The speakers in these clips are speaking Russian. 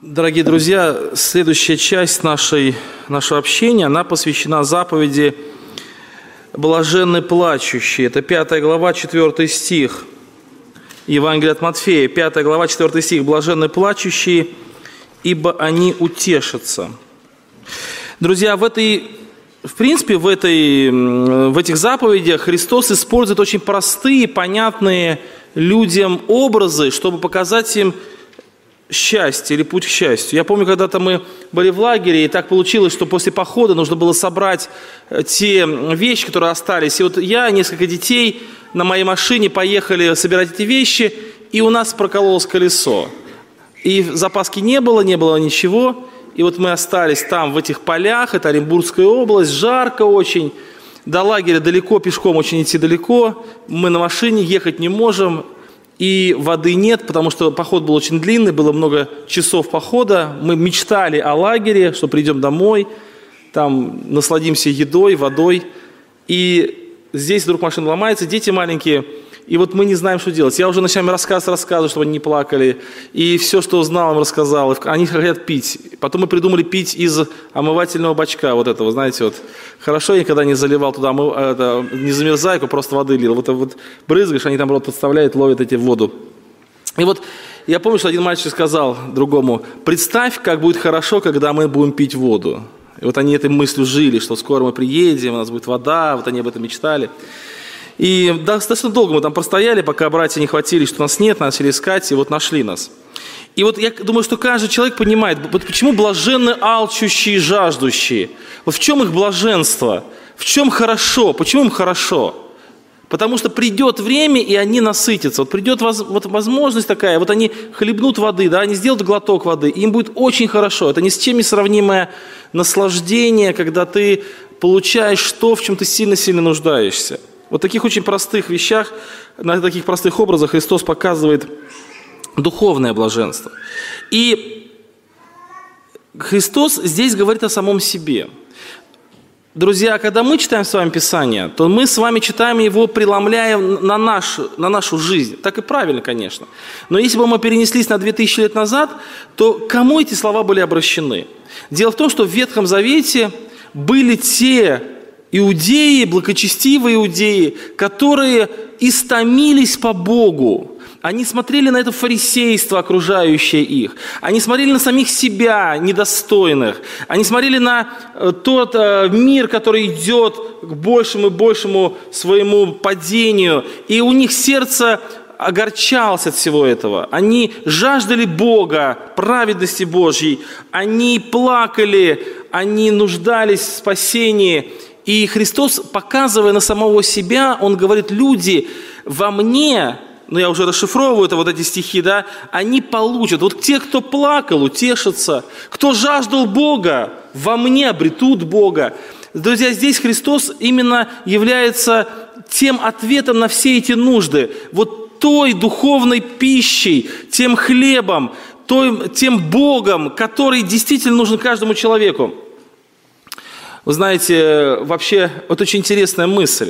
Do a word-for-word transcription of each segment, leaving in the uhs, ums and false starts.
Дорогие друзья, следующая часть нашей, нашего общения, она посвящена заповеди «Блаженны плачущие». Это пятая глава, четвёртый стих. Евангелие от Матфея, пятая глава, четвёртый стих. «Блаженны плачущие, ибо они утешатся». Друзья, в этой, в принципе, в, этой, в этих заповедях Христос использует очень простые, понятные людям образы, чтобы показать им счастье или путь к счастью. Я помню, когда-то мы были в лагере, и так получилось, что после похода нужно было собрать те вещи, которые остались. И вот я, несколько детей на моей машине поехали собирать эти вещи, и у нас прокололось колесо. И запаски не было, не было ничего. И вот мы остались там, в этих полях, это Оренбургская область, жарко очень. До лагеря далеко, пешком очень идти далеко. Мы на машине ехать не можем. И воды нет, потому что поход был очень длинный, было много часов похода. Мы мечтали о лагере, что придем домой, там насладимся едой, водой. И здесь вдруг машина ломается, дети маленькие, и вот мы не знаем, что делать. Я уже ночами рассказ рассказываю, чтобы они не плакали, и все, что узнал, им рассказал. Они хотят пить. Потом мы придумали пить из омывательного бачка, вот этого, знаете, вот. Хорошо, я никогда не заливал туда, это, не замерзайку, просто воды лил. Вот, вот брызгаешь, они там рот подставляют, ловят эти воду. И вот я помню, что один мальчик сказал другому: представь, как будет хорошо, когда мы будем пить воду. И вот они этой мыслью жили, что скоро мы приедем, у нас будет вода, вот они об этом мечтали. И достаточно долго мы там простояли, пока братья не хватились, что нас нет, начали искать, и вот нашли нас. И вот я думаю, что каждый человек понимает, вот почему блаженны алчущие и жаждущие. Вот в чем их блаженство, в чем хорошо, почему им хорошо? Потому что придет время, и они насытятся. Вот придет воз, вот возможность такая, вот они хлебнут воды, да, они сделают глоток воды, и им будет очень хорошо. Это ни с чем не сравнимое наслаждение, когда ты получаешь то, в чем ты сильно-сильно нуждаешься. Вот в таких очень простых вещах, на таких простых образах Христос показывает духовное блаженство. И Христос здесь говорит о самом себе. Друзья, когда мы читаем с вами Писание, то мы с вами читаем его, преломляя на нашу, на нашу жизнь. Так и правильно, конечно. Но если бы мы перенеслись на две тысячи лет назад, то к кому эти слова были обращены? Дело в том, что в Ветхом Завете были те иудеи, благочестивые иудеи, которые истомились по Богу. Они смотрели на это фарисейство, окружающее их. Они смотрели на самих себя, недостойных. Они смотрели на тот мир, который идет к большему и большему своему падению. И у них сердце огорчалось от всего этого. Они жаждали Бога, праведности Божьей. Они плакали, они нуждались в спасении. И Христос, показывая на самого себя, Он говорит: люди, во мне, ну я уже расшифровываю это, вот эти стихи, да, они получат. Вот те, кто плакал, утешатся. Кто жаждал Бога, во мне обретут Бога. Друзья, здесь Христос именно является тем ответом на все эти нужды. Вот той духовной пищей, тем хлебом, той, тем Богом, который действительно нужен каждому человеку. Вы знаете, вообще, вот очень интересная мысль.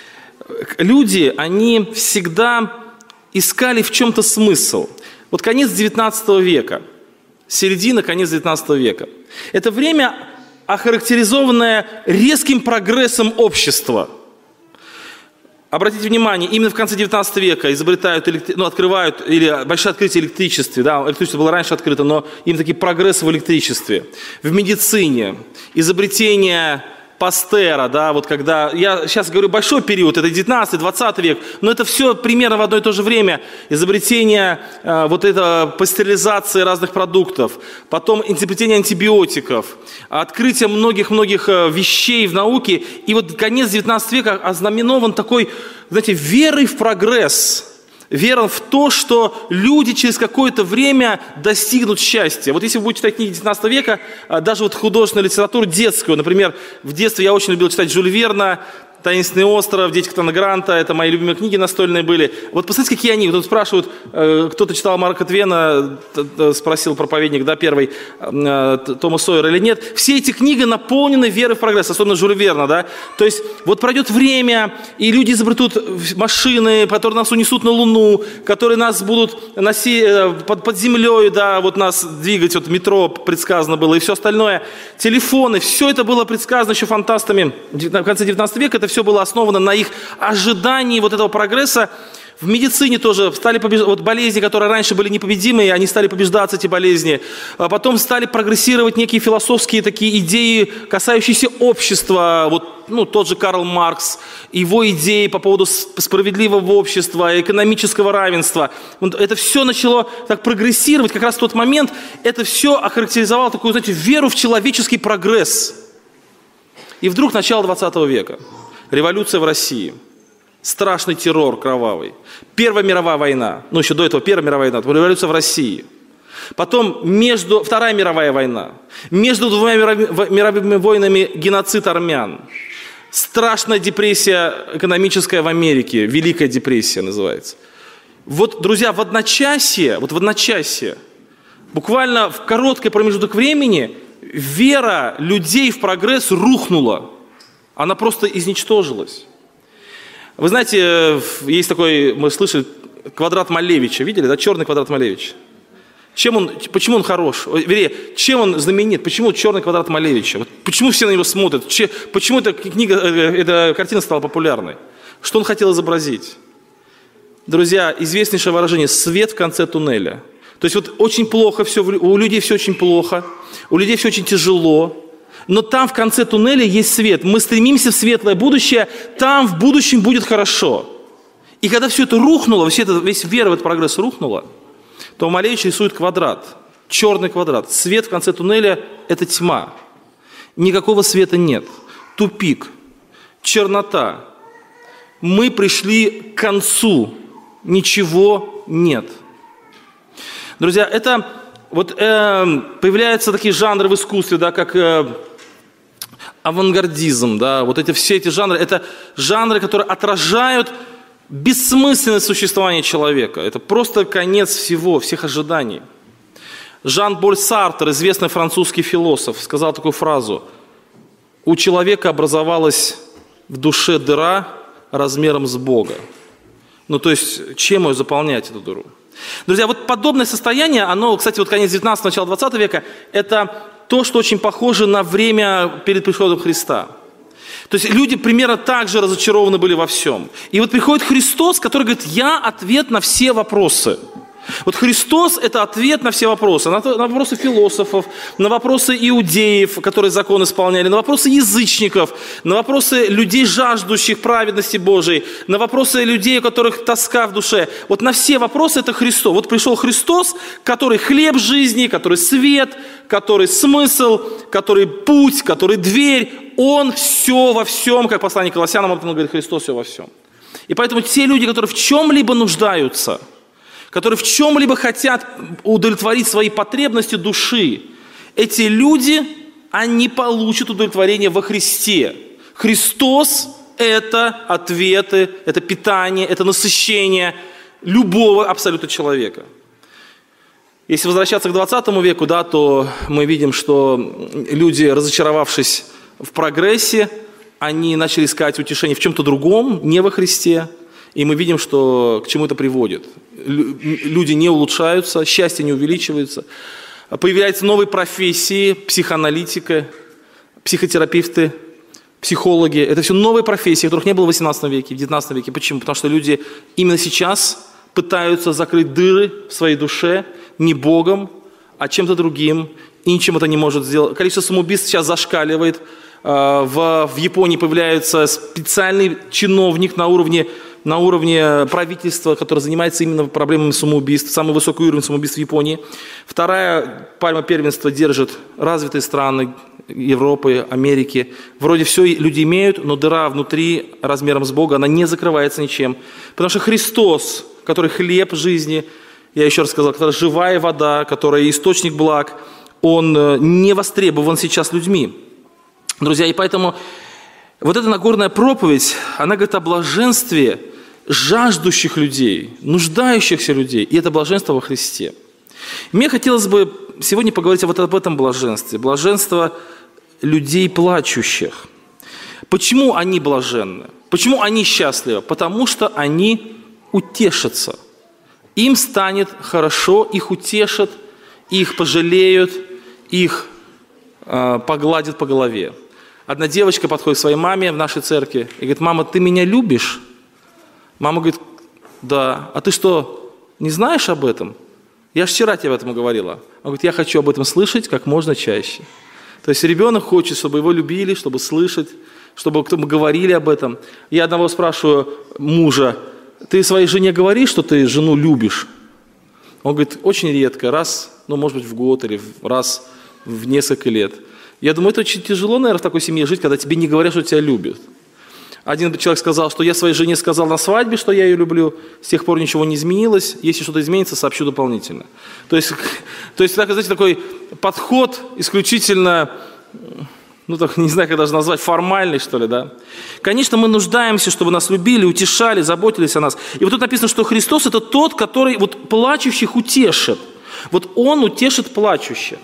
Люди, они всегда искали в чем-то смысл. Вот конец девятнадцатого века, середина, конец девятнадцатого века. Это время, охарактеризованное резким прогрессом общества. Обратите внимание, именно в конце девятнадцатого века изобретают, ну, открывают, или большое открытие электричества. Да, электричество было раньше открыто, но именно такие прогрессы в электричестве. В медицине, изобретение Пастера, да, вот когда, я сейчас говорю большой период, это девятнадцатый, двадцатый век, но это все примерно в одно и то же время. Изобретение, э, вот это пастеризации разных продуктов, потом изобретение антибиотиков, открытие многих-многих вещей в науке. И вот конец девятнадцатого века ознаменован такой, знаете, верой в прогресс. Вера в то, что люди через какое-то время достигнут счастья. Вот если вы будете читать книги девятнадцатого века, даже вот художественную литературу детскую, например, в детстве я очень любил читать Жюль Верна, «Таинственный остров», «Дети Капитана Гранта», это мои любимые книги настольные были. Вот посмотрите, какие они. Тут спрашивают, кто-то читал Марка Твена, спросил проповедник, да, первый, Тома Сойера или нет. Все эти книги наполнены верой в прогресс, особенно Жюля Верна, да. То есть вот пройдет время, и люди изобретут машины, которые нас унесут на Луну, которые нас будут носить под, под землей, да, вот нас двигать, вот метро предсказано было, и все остальное. Телефоны, все это было предсказано еще фантастами в конце девятнадцатого века, это все было основано на их ожидании вот этого прогресса. В медицине тоже стали побеждать, вот болезни, которые раньше были непобедимые, они стали побеждаться, эти болезни. А потом стали прогрессировать некие философские такие идеи, касающиеся общества. Вот, ну, тот же Карл Маркс, его идеи по поводу справедливого общества, экономического равенства. Вот это все начало так прогрессировать. Как раз в тот момент это все охарактеризовало такую, знаете, веру в человеческий прогресс. И вдруг начало двадцатого века. Революция в России. Страшный террор кровавый. Первая мировая война. Ну, еще до этого Первая мировая война. Революция в России. Потом между, Вторая мировая война. Между двумя мировыми, мировыми войнами геноцид армян. Страшная депрессия экономическая в Америке. Великая депрессия называется. Вот, друзья, в одночасье, вот в одночасье, буквально в короткий промежуток времени, вера людей в прогресс рухнула. Она просто изничтожилась. Вы знаете, есть такой, мы слышали, квадрат Малевича. Видели, да? Черный квадрат Малевича. Чем он, почему он хорош? Вернее, чем он знаменит? Почему черный квадрат Малевича? Вот почему все на него смотрят? Че, почему эта книга, эта картина стала популярной? Что он хотел изобразить? Друзья, известнейшее выражение «свет в конце туннеля». То есть вот очень плохо все, у людей все очень плохо, у людей все очень тяжело. Но там в конце туннеля есть свет. Мы стремимся в светлое будущее, там в будущем будет хорошо. И когда все это рухнуло, все это, весь вера в этот прогресс рухнула, то Малевич рисует квадрат, черный квадрат. Свет в конце туннеля – это тьма. Никакого света нет. Тупик, чернота. Мы пришли к концу. Ничего нет. Друзья, это вот э, появляются такие жанры в искусстве, да, как э, авангардизм, да, вот эти все эти жанры, это жанры, которые отражают бессмысленность существования человека. Это просто конец всего, всех ожиданий. Жан-Поль Сартр, известный французский философ, сказал такую фразу: «У человека образовалась в душе дыра размером с Бога». Ну, то есть, чем ее заполнять, эту дыру? Друзья, вот подобное состояние, оно, кстати, вот конец девятнадцатого, начало двадцатого века, это то, что очень похоже на время перед приходом Христа. То есть люди примерно так же разочарованы были во всем. И вот приходит Христос, который говорит: я ответ на все вопросы. Вот Христос – это ответ на все вопросы. На, на вопросы философов, на вопросы иудеев, которые закон исполняли, на вопросы язычников, на вопросы людей, жаждущих праведности Божией, на вопросы людей, у которых тоска в душе. Вот на все вопросы это Христос. Вот пришел Христос, который хлеб жизни, который свет, который смысл, который путь, который дверь. Он все во всем, как послание к Колоссянам, он говорит: Христос все во всем. И поэтому те люди, которые в чем-либо нуждаются, которые в чем-либо хотят удовлетворить свои потребности души, эти люди, они получат удовлетворение во Христе. Христос – это ответы, это питание, это насыщение любого абсолютно человека. Если возвращаться к двадцатому веку, да, то мы видим, что люди, разочаровавшись в прогрессе, они начали искать утешение в чем-то другом, не во Христе. И мы видим, что к чему это приводит. Люди не улучшаются, счастье не увеличивается. Появляются новые профессии: психоаналитика, психотерапевты, психологи. Это все новые профессии, которых не было в восемнадцатом веке, в девятнадцатом веке. Почему? Потому что люди именно сейчас пытаются закрыть дыры в своей душе не Богом, а чем-то другим. И ничем это не может сделать. Количество самоубийств сейчас зашкаливает. В, в Японии появляется специальный чиновник на уровне, на уровне правительства, который занимается именно проблемами самоубийств. Самый высокий уровень самоубийств в Японии. Вторая пальма первенства держит развитые страны Европы, Америки. Вроде все люди имеют, но дыра внутри размером с Бога, она не закрывается ничем. Потому что Христос, который хлеб жизни, я еще раз сказал, который живая вода, который источник благ, он не востребован сейчас людьми. Друзья, и поэтому Вот эта Нагорная проповедь, она говорит о блаженстве жаждущих людей, нуждающихся людей, и это блаженство во Христе. Мне хотелось бы сегодня поговорить вот об этом блаженстве, блаженство людей плачущих. Почему они блаженны? Почему они счастливы? Потому что они утешатся. Им станет хорошо, их утешат, их пожалеют, их э, погладят по голове. Одна девочка подходит к своей маме в нашей церкви и говорит: мама, ты меня любишь? Мама говорит: да. А ты что, не знаешь об этом? Я же вчера тебе об этом говорила. Она говорит: я хочу об этом слышать как можно чаще. То есть ребенок хочет, чтобы его любили, чтобы слышать, чтобы мы говорили об этом. Я одного спрашиваю мужа: ты своей жене говоришь, что ты жену любишь? Он говорит: очень редко, раз, ну, может быть, в год или раз в несколько лет. Я думаю, это очень тяжело, наверное, в такой семье жить, когда тебе не говорят, что тебя любят. Один человек сказал, что я своей жене сказал на свадьбе, что я ее люблю, с тех пор ничего не изменилось, если что-то изменится, сообщу дополнительно. То есть, то есть знаете, такой подход исключительно, ну, так, не знаю, как даже назвать, формальный, что ли, да. Конечно, мы нуждаемся, чтобы нас любили, утешали, заботились о нас. И вот тут написано, что Христос – это тот, который вот плачущих утешит. Вот Он утешит плачущих.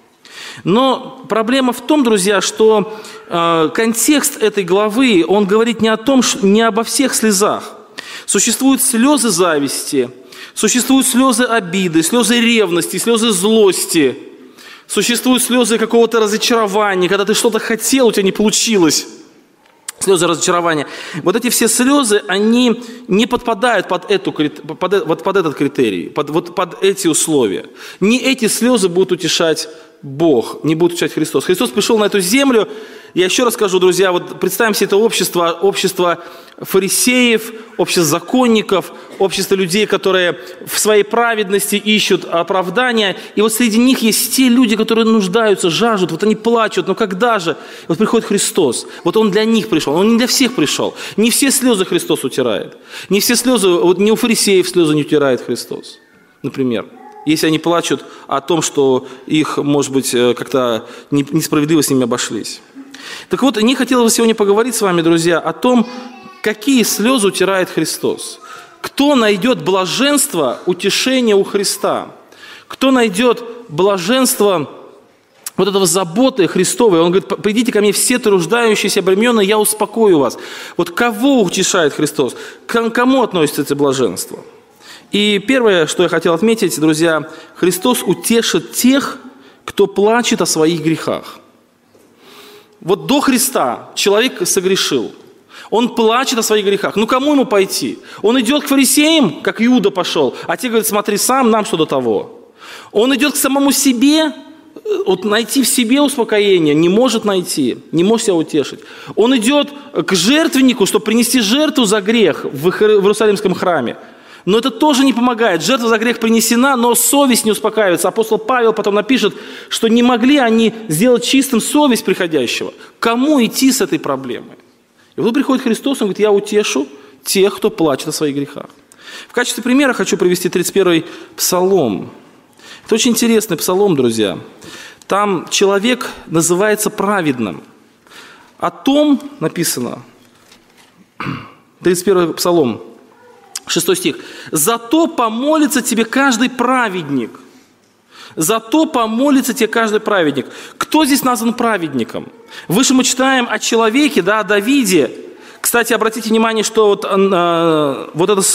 Но проблема в том, друзья, что э, контекст этой главы, он говорит не о том, не обо всех слезах. Существуют слезы зависти, существуют слезы обиды, слезы ревности, слезы злости, существуют слезы какого-то разочарования, когда ты что-то хотел, у тебя не получилось. Слезы разочарования. Вот эти все слезы, они не подпадают под, эту, под, вот под этот критерий, под, вот под эти условия. Не эти слезы будут утешать Бог, не будет утешать Христос. Христос пришел на эту землю. Я еще раз скажу, друзья, вот представим себе это общество, общество фарисеев, общество законников, общество людей, которые в своей праведности ищут оправдания. И вот среди них есть те люди, которые нуждаются, жаждут, вот они плачут, но когда же? Вот приходит Христос, вот Он для них пришел, Он не для всех пришел. Не все слезы Христос утирает. Не все слезы, вот не у фарисеев слезы не утирает Христос, например. Если они плачут о том, что их, может быть, как-то несправедливо с ними обошлись. Так вот, не хотел бы сегодня поговорить с вами, друзья, о том, какие слезы утирает Христос. Кто найдет блаженство, утешение у Христа? Кто найдет блаженство вот этого заботы Христовой? Он говорит: придите ко мне все труждающиеся, обремененные, я успокою вас. Вот кого утешает Христос? К кому относится это блаженство? И первое, что я хотел отметить, друзья, Христос утешит тех, кто плачет о своих грехах. Вот до Христа человек согрешил. Он плачет о своих грехах. Ну, кому ему пойти? Он идет к фарисеям, как Иуда пошел, а те говорят: смотри сам, нам что до того. Он идет к самому себе, вот найти в себе успокоение, не может найти, не может себя утешить. Он идет к жертвеннику, чтобы принести жертву за грех в Иерусалимском храме. Но это тоже не помогает. Жертва за грех принесена, но совесть не успокаивается. Апостол Павел потом напишет, что не могли они сделать чистым совесть приходящего. Кому идти с этой проблемой? И вот приходит Христос, Он говорит: я утешу тех, кто плачет о своих грехах. В качестве примера хочу привести тридцать первый псалом. Это очень интересный псалом, друзья. Там человек называется праведным. О том написано, тридцать первый псалом, шестой стих. «Зато помолится тебе каждый праведник». Зато помолится тебе каждый праведник. Кто здесь назван праведником? Выше мы читаем о человеке, да, о Давиде. Кстати, обратите внимание, что вот, э, вот это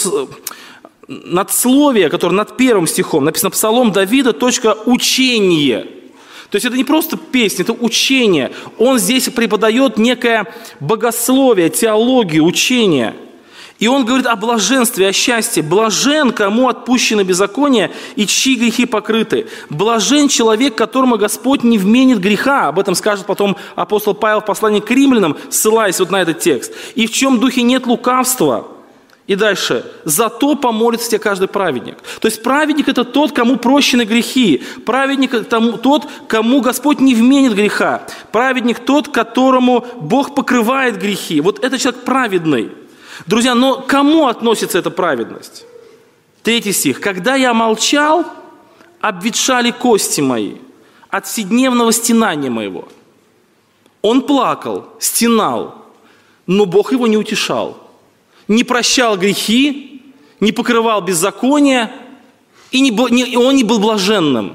надсловие, которое над первым стихом, написано «Псалом Давида, точка, учение». То есть это не просто песня, это учение. Он здесь преподает некое богословие, теологию, учение. И он говорит о блаженстве, о счастье. Блажен, кому отпущено беззаконие и чьи грехи покрыты. Блажен человек, которому Господь не вменит греха. Об этом скажет потом апостол Павел в послании к римлянам, ссылаясь вот на этот текст. И в чем духе нет лукавства. И дальше. Зато помолится тебе каждый праведник. То есть праведник – это тот, кому прощены грехи. Праведник – это тот, кому Господь не вменит греха. Праведник – тот, которому Бог покрывает грехи. Вот это человек праведный. Друзья, но к кому относится эта праведность? Третий стих. «Когда я молчал, обветшали кости мои от вседневного стенания моего». Он плакал, стенал. но Бог его не утешал, не прощал грехи, не покрывал беззакония, и, не, не, и он не был блаженным,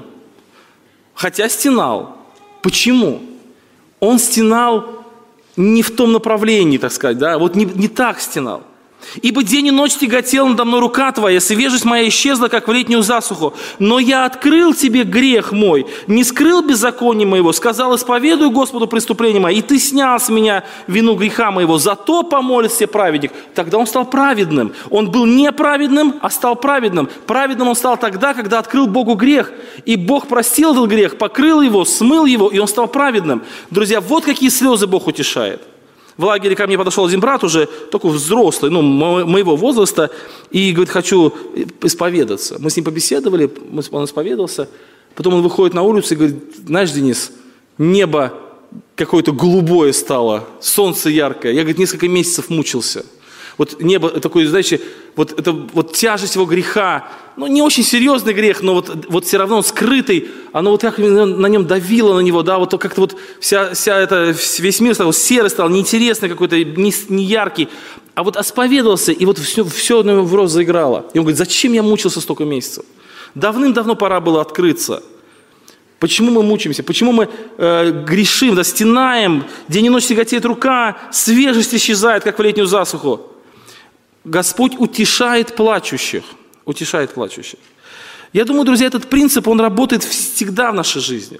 хотя стенал. Почему? Он стенал не в том направлении, так сказать, да, вот не, не так стенал. «Ибо день и ночь тяготела надо мной рука твоя, свежесть моя исчезла, как в летнюю засуху. Но я открыл тебе грех мой, не скрыл беззакония моего, сказал, исповедую Господу преступление мое, и ты снял с меня вину греха моего, зато помолится праведник». Тогда он стал праведным. Он был неправедным, а стал праведным. Праведным он стал тогда, когда открыл Богу грех. И Бог простил этот грех, покрыл его, смыл его, и он стал праведным. Друзья, вот какие слезы Бог утешает. В лагере ко мне подошел один брат уже, только взрослый, ну, моего возраста, и говорит, хочу исповедаться. Мы с ним побеседовали, он исповедовался. Потом он выходит на улицу и говорит, знаешь, Денис, небо какое-то голубое стало, солнце яркое. Я, говорит, несколько месяцев мучился. Вот небо такое, знаете, вот, это, вот тяжесть его греха, ну, не очень серьезный грех, но вот, вот все равно он скрытый, оно вот как на нем давило на него, да, вот как-то вот вся, вся эта, весь мир стал серый, стал неинтересный какой-то, не, не яркий, а вот исповедовался, и вот все, все на него в рост заиграло. И он говорит, зачем я мучился столько месяцев? Давным-давно пора было открыться. Почему мы мучаемся? Почему мы э, грешим, да, стенаем, день и ночь тяготеет рука, свежесть исчезает, как в летнюю засуху? Господь утешает плачущих. Утешает плачущих. Я думаю, друзья, этот принцип, он работает всегда в нашей жизни.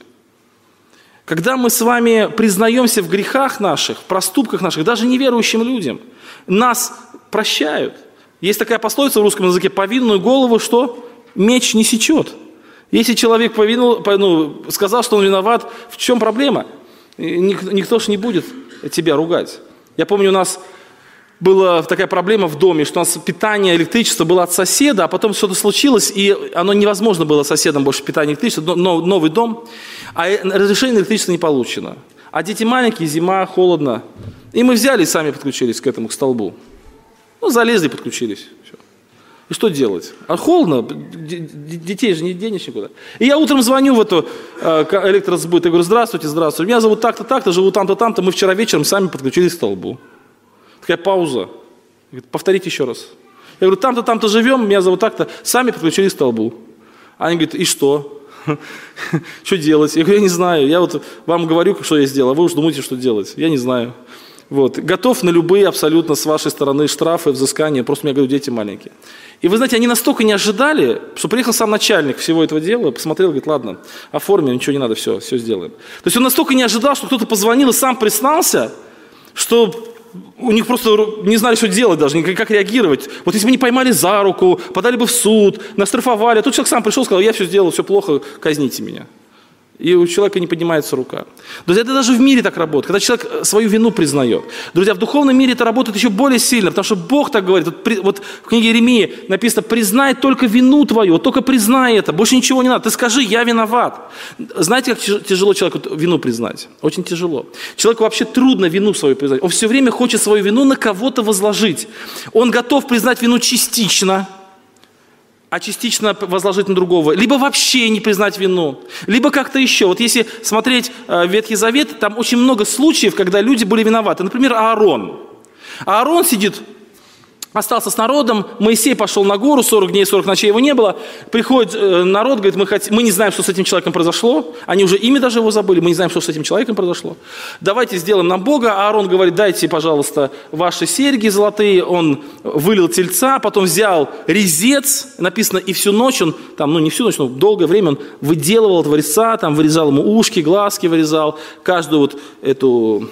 Когда мы с вами признаемся в грехах наших, в проступках наших, даже неверующим людям, нас прощают. Есть такая пословица в русском языке: повинную голову что? Меч не сечет. Если человек повинул, ну, сказал, что он виноват, в чем проблема? Никто ж не будет тебя ругать. Я помню, у нас была такая проблема в доме, что у нас питание, электричество было от соседа, а потом что-то случилось, и оно невозможно было соседом больше питание электричества, но новый дом, а разрешение электричества не получено. А дети маленькие, зима, холодно. И мы взяли и сами подключились к этому, к столбу. Ну, залезли, подключились. Все. И что делать? А холодно, детей же не денешь никуда. И я утром звоню в эту э, электросбыт и говорю, здравствуйте, здравствуйте, меня зовут так-то, так-то, живу там-то, там-то, мы вчера вечером сами подключились к столбу. Такая пауза. Говорит, повторите еще раз. Я говорю, там-то, там-то живем, меня зовут так-то, сами подключились к столбу. Они говорят, и что? Что делать? Я говорю, я не знаю, я вот вам говорю, что я сделал, а вы уж думаете, что делать. Я не знаю. Вот. Готов на любые абсолютно с вашей стороны штрафы, взыскания, просто, я говорю, дети маленькие. И вы знаете, они настолько не ожидали, что приехал сам начальник всего этого дела, посмотрел, говорит, ладно, оформим, ничего не надо, все, все сделаем. То есть он настолько не ожидал, что кто-то позвонил и сам признался, что у них просто не знали, что делать даже, как реагировать. Вот если бы не поймали за руку, подали бы в суд, наштрафовали, а тут человек сам пришел и сказал, я все сделал, все плохо, казните меня. И у человека не поднимается рука. Друзья, это даже в мире так работает, когда человек свою вину признает. Друзья, в духовном мире это работает еще более сильно, потому что Бог так говорит. Вот, вот в книге Иеремии написано, признай только вину твою, вот только признай это, больше ничего не надо. Ты скажи, я виноват. Знаете, как тяжело человеку вину признать? Очень тяжело. Человеку вообще трудно вину свою признать. Он все время хочет свою вину на кого-то возложить. Он готов признать вину частично, а частично возложить на другого, либо вообще не признать вину, либо как-то еще. Вот если смотреть э, Ветхий Завет, там очень много случаев, когда люди были виноваты. Например, Аарон. Аарон сидит, остался с народом, Моисей пошел на гору, сорок дней, сорок ночей его не было. Приходит э, народ, говорит, мы, хотим, мы не знаем, что с этим человеком произошло. Они уже имя даже его забыли, мы не знаем, что с этим человеком произошло. Давайте сделаем нам Бога. А Аарон говорит, дайте, пожалуйста, ваши серьги золотые. Он вылил тельца, потом взял резец, написано, и всю ночь он, там, ну не всю ночь, но долгое время он выделывал этого резца, там вырезал ему ушки, глазки вырезал, каждую вот эту...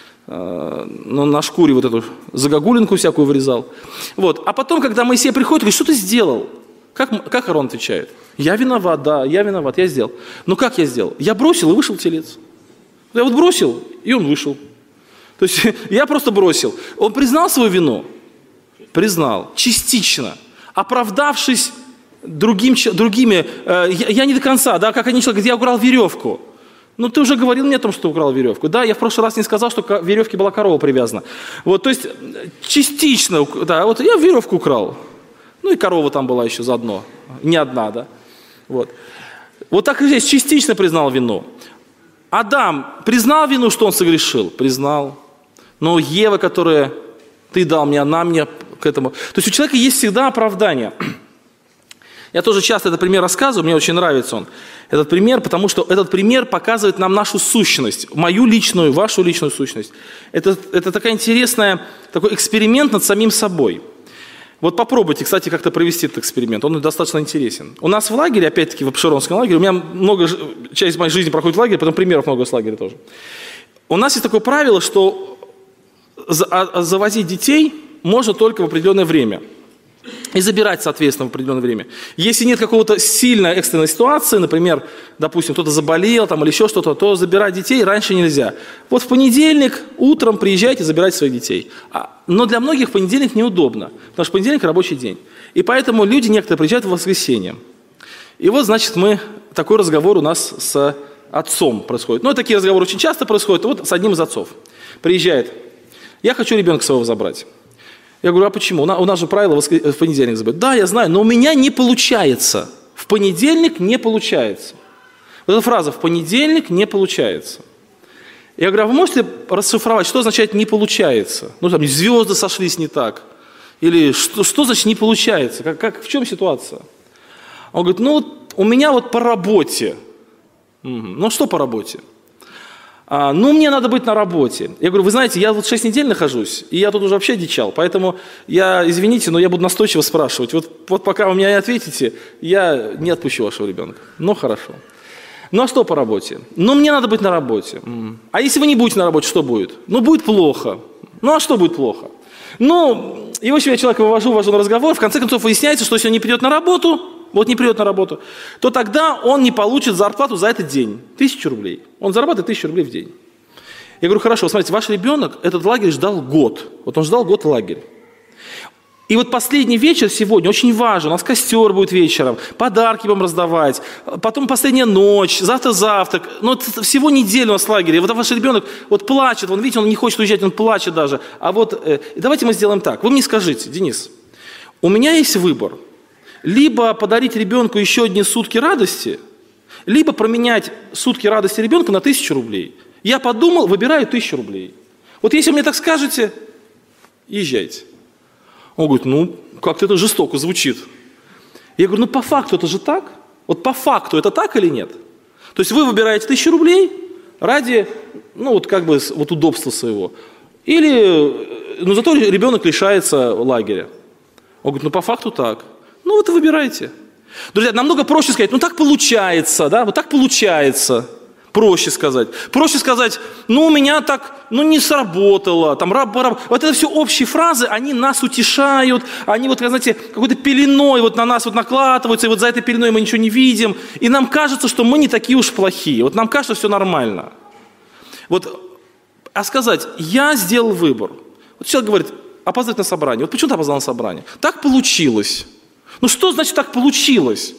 но на шкуре вот эту загогулинку всякую вырезал. Вот. А потом, когда Моисей приходит, говорит, что ты сделал? Как, как Аарон отвечает? Я виноват, да, я виноват, я сделал. Ну как я сделал? Я бросил и вышел телец. Я вот бросил, и он вышел. То есть я просто бросил. Он признал свою вину? Признал. Частично. Оправдавшись другим, другими, э, я, я не до конца, да, как один человек говорит, я украл веревку. Ну, ты уже говорил мне о том, что ты украл веревку. Да, я в прошлый раз не сказал, что к веревке была корова привязана. Вот, то есть, частично, да, вот я веревку украл. Ну, и корова там была еще заодно. Не одна, да. Вот. Вот так и здесь, частично признал вину. Адам признал вину, что он согрешил? Признал. Но Ева, которая ты дал мне, она мне к этому. То есть у человека есть всегда оправдание. Я тоже часто этот пример рассказываю, мне очень нравится он, этот пример, потому что этот пример показывает нам нашу сущность, мою личную, вашу личную сущность. Это, это такая интересная, такой эксперимент над самим собой. Вот попробуйте, кстати, как-то провести этот эксперимент, он достаточно интересен. У нас в лагере, опять-таки в Апшеронском лагере, у меня много, часть моей жизни проходит в лагере, потом примеров много с лагеря тоже. У нас есть такое правило, что завозить детей можно только в определенное время. И забирать, соответственно, в определенное время. Если нет какого-то сильной экстренной ситуации, например, допустим, кто-то заболел там, или еще что-то, то забирать детей раньше нельзя. Вот в понедельник утром приезжайте, забирайте своих детей. Но для многих понедельник неудобно, потому что понедельник рабочий день. И поэтому люди некоторые приезжают в воскресенье. И вот, значит, мы, такой разговор у нас с отцом происходит. Ну, такие разговоры очень часто происходят. Вот с одним из отцов приезжает: я хочу ребенка своего забрать. Я говорю, а почему? У нас же правило в понедельник забрать. Да, я знаю, но у меня не получается. В понедельник не получается. Вот эта фраза «в понедельник не получается». Я говорю, а вы можете расшифровать, что означает «не получается»? Ну, там, звезды сошлись не так. Или что, что значит «не получается»? Как, как, в чем ситуация? Он говорит, ну, вот у меня вот по работе. Угу. Ну, что по работе? А, ну, мне надо быть на работе. Я говорю, вы знаете, я вот шесть недель нахожусь, и я тут уже вообще дичал, поэтому я, извините, но я буду настойчиво спрашивать. Вот, вот пока вы мне не ответите, я не отпущу вашего ребенка. Ну, хорошо. Ну, а что по работе? Ну, мне надо быть на работе. А если вы не будете на работе, что будет? Ну, будет плохо. Ну, а что будет плохо? Ну, и в общем, я человека вывожу, вывожу на разговор, в конце концов выясняется, что если он не придет на работу, вот не придет на работу, то тогда он не получит зарплату за этот день. Тысячу рублей. Он зарабатывает тысячу рублей в день. Я говорю, хорошо, смотрите, ваш ребенок этот лагерь ждал год. Вот он ждал год лагерь. И вот последний вечер сегодня очень важен. У нас костер будет вечером, подарки будем раздавать, потом последняя ночь, завтра завтрак. Ну, вот всего неделю у нас в лагере. Вот ваш ребенок вот плачет, он, видите, он не хочет уезжать, он плачет даже. А вот э, давайте мы сделаем так. Вы мне скажите, Денис, у меня есть выбор. Либо подарить ребенку еще одни сутки радости, либо променять сутки радости ребенка на тысячу рублей. Я подумал, выбираю тысячу рублей. Вот если вы мне так скажете, езжайте. Он говорит, ну, как-то это жестоко звучит. Я говорю, ну, по факту это же так. Вот по факту это так или нет? То есть вы выбираете тысячу рублей ради, ну, вот как бы вот удобства своего. Или, ну, зато ребенок лишается лагеря. Он говорит, ну, по факту так. Ну, вот и выбирайте. Друзья, намного проще сказать, ну, так получается, да, вот так получается. Проще сказать. Проще сказать, ну, у меня так, ну, не сработало. Там, раб, раб. Вот это все общие фразы, они нас утешают, они вот, знаете, какой-то пеленой вот на нас вот накладываются, и вот за этой пеленой мы ничего не видим. И нам кажется, что мы не такие уж плохие. Вот нам кажется, все нормально. Вот, а сказать, я сделал выбор. Вот человек говорит, опоздать на собрание. Вот почему ты опоздал на собрание? Так получилось. Ну, что значит так получилось?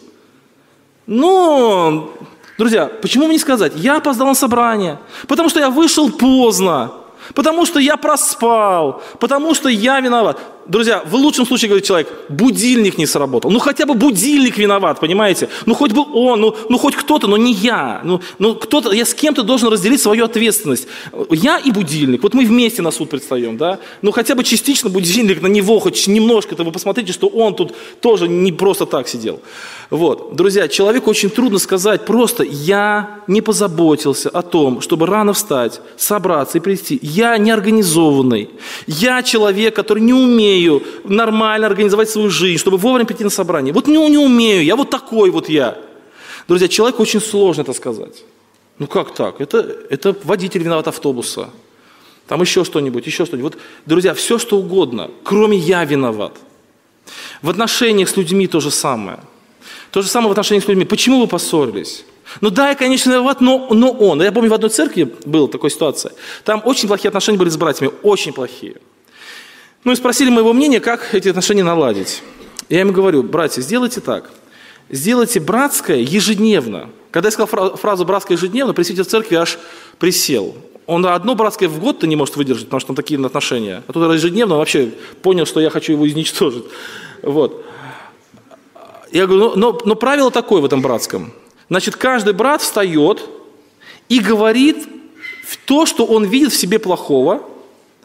Ну... Друзья, почему бы не сказать, я опоздал на собрание, потому что я вышел поздно, потому что я проспал, потому что я виноват. Друзья, в лучшем случае, говорит человек, будильник не сработал. Ну, хотя бы будильник виноват, понимаете? Ну, хоть бы он, ну, ну хоть кто-то, но не я. Ну, ну, кто-то, я с кем-то должен разделить свою ответственность. Я и будильник, вот мы вместе на суд предстаем, да? Ну, хотя бы частично будильник на него, хоть немножко-то вы посмотрите, что он тут тоже не просто так сидел. Вот, друзья, человеку очень трудно сказать просто, я не позаботился о том, чтобы рано встать, собраться и прийти. Я неорганизованный, я человек, который не умеет нормально организовать свою жизнь, чтобы вовремя прийти на собрание. Вот не, не умею, я вот такой вот я. Друзья, человеку очень сложно это сказать. Ну как так? Это, это водитель виноват автобуса. Там еще что-нибудь, еще что-нибудь. Вот, друзья, все что угодно, кроме я виноват. В отношениях с людьми то же самое. То же самое в отношениях с людьми. Почему вы поссорились? Ну да, я, конечно, виноват, но, но он. Я помню, в одной церкви была такая ситуация. Там очень плохие отношения были с братьями, очень плохие. Ну и спросили моего мнения, как эти отношения наладить. Я им говорю, братья, сделайте так. Сделайте братское ежедневно. Когда я сказал фразу «братское ежедневно», пресвитер церкви аж присел. Он одно братское в год-то не может выдержать, потому что там такие отношения. А тут ежедневно он вообще понял, что я хочу его изничтожить. Вот. Я говорю, но, но правило такое в этом братском. Значит, каждый брат встает и говорит то, что он видит в себе плохого,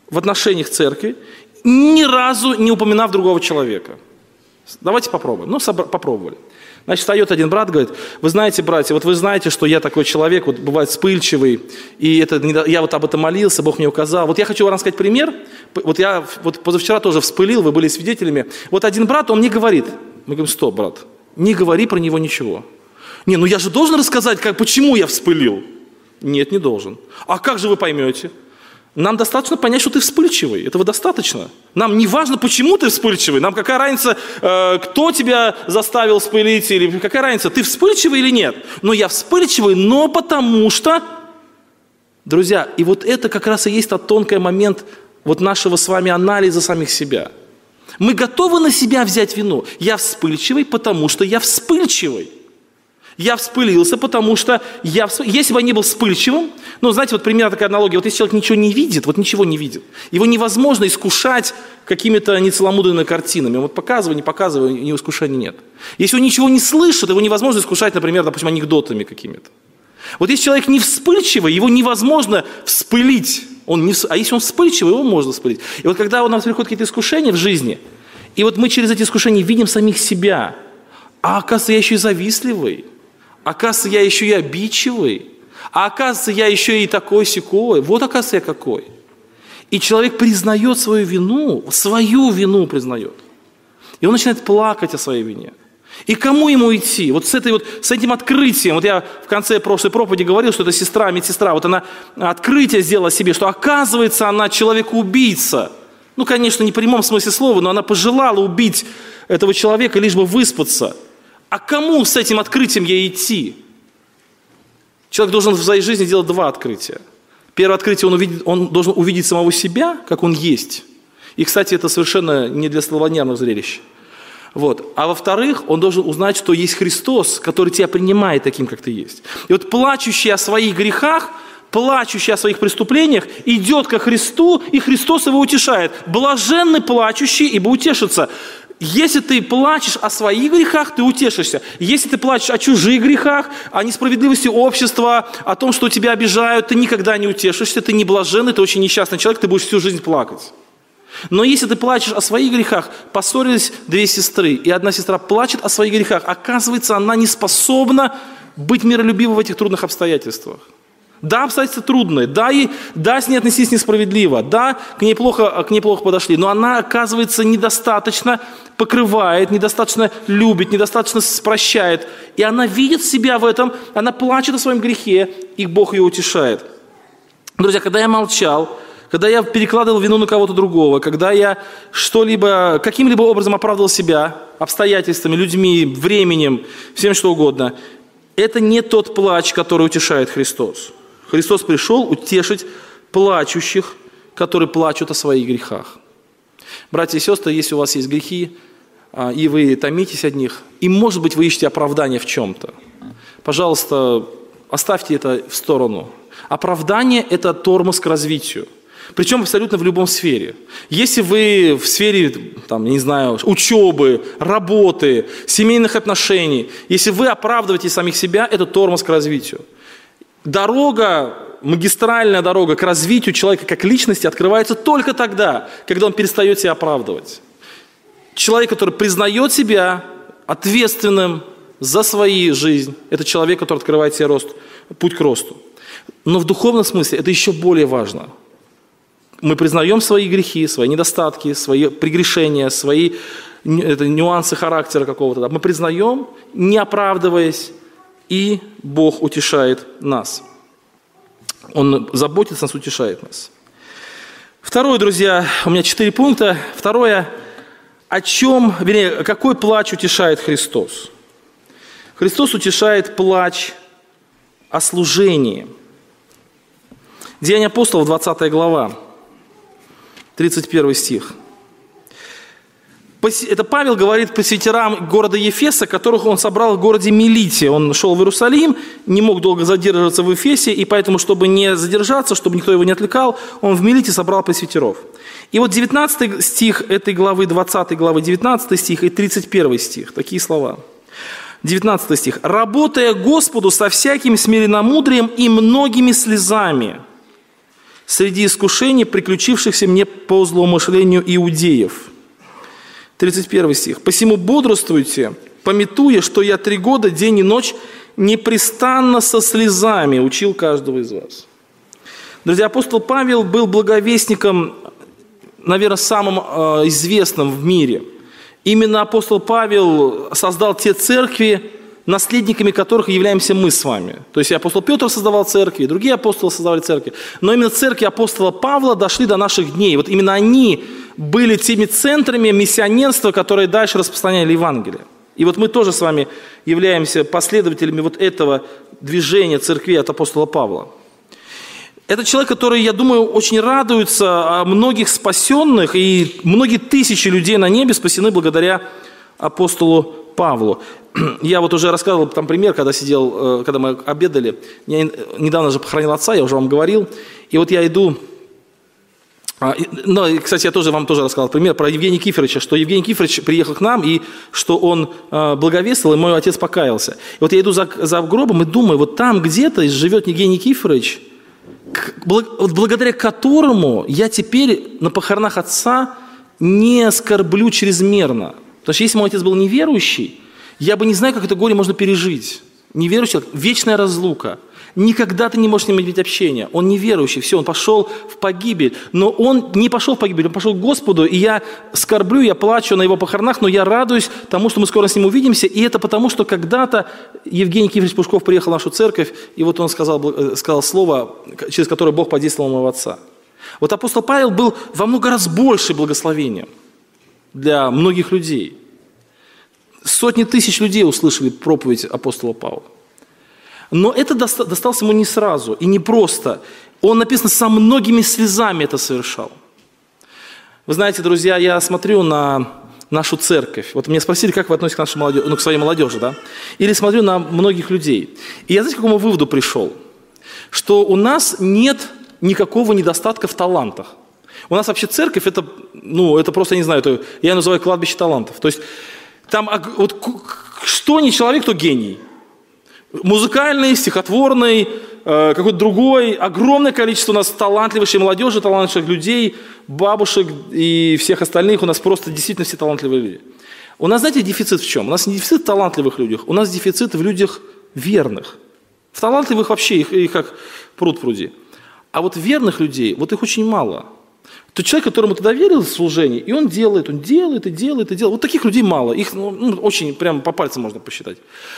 в отношениях церкви, ни разу не упоминав другого человека. Давайте попробуем. Ну, собра- попробовали. Значит, встает один брат, говорит: вы знаете, братья, вот вы знаете, что я такой человек, вот бывает вспыльчивый, и это, я вот об этом молился, Бог мне указал. Вот я хочу вам рассказать пример. Вот я вот позавчера тоже вспылил, вы были свидетелями. Вот один брат, он мне говорит, мы говорим: стоп, брат, не говори про него ничего. Не, ну я же должен рассказать, как, почему я вспылил. Нет, не должен. А как же вы поймете? Нам достаточно понять, что ты вспыльчивый. Этого достаточно. Нам не важно, почему ты вспыльчивый. Нам какая разница, э, кто тебя заставил вспылить, или какая разница, ты вспыльчивый или нет. Но я вспыльчивый, но потому что... Друзья, и вот это как раз и есть тот тонкий момент вот нашего с вами анализа самих себя. Мы готовы на себя взять вину. Я вспыльчивый, потому что я вспыльчивый. Я вспылился, потому что я всп... если бы я не был вспыльчивым, ну, знаете, вот примерно такая аналогия, вот если человек ничего не видит, вот ничего не видит, его невозможно искушать какими-то нецеломудренными картинами. Вот показывай, не показывай, ни искушения нет. Если он ничего не слышит, его невозможно искушать, например, допустим, анекдотами какими-то. Вот если человек не вспыльчивый, его невозможно вспылить. Он не... А если он вспыльчивый, его можно вспылить. И вот когда у нас приходят какие-то искушения в жизни, и вот мы через эти искушения видим самих себя, а оказывается, я еще и завистливый. Оказывается, я еще и обидчивый. А оказывается, я еще и такой-сякой. Вот, оказывается, я какой. И человек признает свою вину, свою вину признает. И он начинает плакать о своей вине. И кому ему идти? Вот с, этой вот, с этим открытием. Вот я в конце прошлой проповеди говорил, что это сестра, медсестра. Вот она открытие сделала себе, что оказывается, она человек-убийца. Ну, конечно, не в прямом смысле слова, но она пожелала убить этого человека, лишь бы выспаться. А кому с этим открытием ей идти? Человек должен в своей жизни делать два открытия. Первое открытие, он, увидит, он должен увидеть самого себя, как он есть. И, кстати, это совершенно не для слабонервных зрелищ. Вот. А во-вторых, он должен узнать, что есть Христос, который тебя принимает таким, как ты есть. И вот плачущий о своих грехах, плачущий о своих преступлениях, идет ко Христу, и Христос его утешает. Блаженны плачущие, ибо утешатся. Если ты плачешь о своих грехах, ты утешишься. Если ты плачешь о чужих грехах, о несправедливости общества, о том, что тебя обижают, ты никогда не утешишься, ты не блаженный, ты очень несчастный человек, ты будешь всю жизнь плакать. Но если ты плачешь о своих грехах, поссорились две сестры, и одна сестра плачет о своих грехах, оказывается, она не способна быть миролюбивой в этих трудных обстоятельствах. Да, обстоятельства трудные, да, и, да, с ней отнеслись несправедливо, да, к ней, плохо, к ней плохо подошли, но она, оказывается, недостаточно покрывает, недостаточно любит, недостаточно прощает. И она видит себя в этом, она плачет о своем грехе, и Бог ее утешает. Друзья, когда я молчал, когда я перекладывал вину на кого-то другого, когда я что-либо, каким-либо образом оправдывал себя обстоятельствами, людьми, временем, всем что угодно, это не тот плач, который утешает Христос. Христос пришел утешить плачущих, которые плачут о своих грехах. Братья и сестры, если у вас есть грехи, и вы томитесь от них, и, может быть, вы ищете оправдание в чем-то, пожалуйста, оставьте это в сторону. Оправдание – это тормоз к развитию. Причем абсолютно в любом сфере. Если вы в сфере, там, не знаю, учебы, работы, семейных отношений, если вы оправдываете самих себя, это тормоз к развитию. Дорога, магистральная дорога к развитию человека как личности открывается только тогда, когда он перестает себя оправдывать. Человек, который признает себя ответственным за свою жизнь, это человек, который открывает себе рост, путь к росту. Но в духовном смысле это еще более важно. Мы признаем свои грехи, свои недостатки, свои прегрешения, свои это, нюансы характера какого-то. Мы признаем, не оправдываясь, и Бог утешает нас. Он заботится нас, утешает нас. Второе, друзья, у меня четыре пункта. Второе, о чем, вернее, какой плач утешает Христос? Христос утешает плач о служении. Деяния апостолов, двадцатая глава. тридцать первый стих. Это Павел говорит пресвитерам города Ефеса, которых он собрал в городе Милите. Он шел в Иерусалим, не мог долго задерживаться в Ефесе, и поэтому, чтобы не задержаться, чтобы никто его не отвлекал, он в Милите собрал пресвитеров. И вот девятнадцатый стих этой главы, двадцатой главы, девятнадцатый стих и тридцать первый стих. Такие слова. девятнадцатый стих. «Работая Господу со всяким смиренномудрием и многими слезами, среди искушений, приключившихся мне по злоумышлению иудеев». тридцать первый стих. «Посему бодрствуйте, памятуя, что я три года, день и ночь, непрестанно со слезами учил каждого из вас». Друзья, апостол Павел был благовестником, наверное, самым э, известным в мире. Именно апостол Павел создал те церкви, наследниками которых являемся мы с вами. То есть и апостол Петр создавал церкви, и другие апостолы создавали церкви. Но именно церкви апостола Павла дошли до наших дней. Вот именно они были теми центрами миссионерства, которые дальше распространяли Евангелие. И вот мы тоже с вами являемся последователями вот этого движения церкви от апостола Павла. Это человек, который, я думаю, очень радуется о многих спасенных, и многие тысячи людей на небе спасены благодаря апостолу Павлу. Я вот уже рассказывал там пример, когда сидел, когда мы обедали. Я недавно же похоронил отца, я уже вам говорил. И вот я иду... Ну, кстати, я тоже вам тоже рассказал пример про Евгения Кифоровича, что Евгений Кифорович приехал к нам, и что он благовествовал, и мой отец покаялся. И вот я иду за, за гробом и думаю, вот там где-то живет Евгений Кифорович, благодаря которому я теперь на похоронах отца не скорблю чрезмерно. Потому что если мой отец был неверующий, я бы не знаю, как это горе можно пережить. Неверующий человек, вечная разлука. Никогда ты не можешь с ним иметь общение. Он неверующий, все, он пошел в погибель. Но он не пошел в погибель, он пошел к Господу, и я скорблю, я плачу на его похоронах, но я радуюсь тому, что мы скоро с ним увидимся. И это потому, что когда-то Евгений Кифорович Пушков приехал в нашу церковь, и вот он сказал, сказал слово, через которое Бог подействовал моего отца. Вот апостол Павел был во много раз больше благословением для многих людей. Сотни тысяч людей услышали проповедь апостола Павла. Но это досталось ему не сразу и не просто. Он, написано, со многими слезами это совершал. Вы знаете, друзья, я смотрю на нашу церковь. Вот меня спросили, как вы относитесь к нашей молодежи, ну, к своей молодежи, да? Или смотрю на многих людей. И я, знаете, к какому выводу пришел? Что у нас нет никакого недостатка в талантах. У нас вообще церковь, это, ну, это просто, я не знаю, это, я называю кладбище талантов. То есть там вот, что не человек, то гений. Музыкальный, стихотворный, э, какой-то другой. Огромное количество у нас талантливейшей молодежи, талантливых людей, бабушек и всех остальных. У нас просто действительно все талантливые люди. У нас, знаете, дефицит в чем? У нас не дефицит в талантливых людях, у нас дефицит в людях верных. В талантливых вообще их, их как пруд пруди. А вот верных людей, вот их очень мало. Тот человек, которому ты доверил служение, и он делает, он делает, и делает, и делает. Вот таких людей мало. Их ну, очень прямо по пальцам можно посчитать.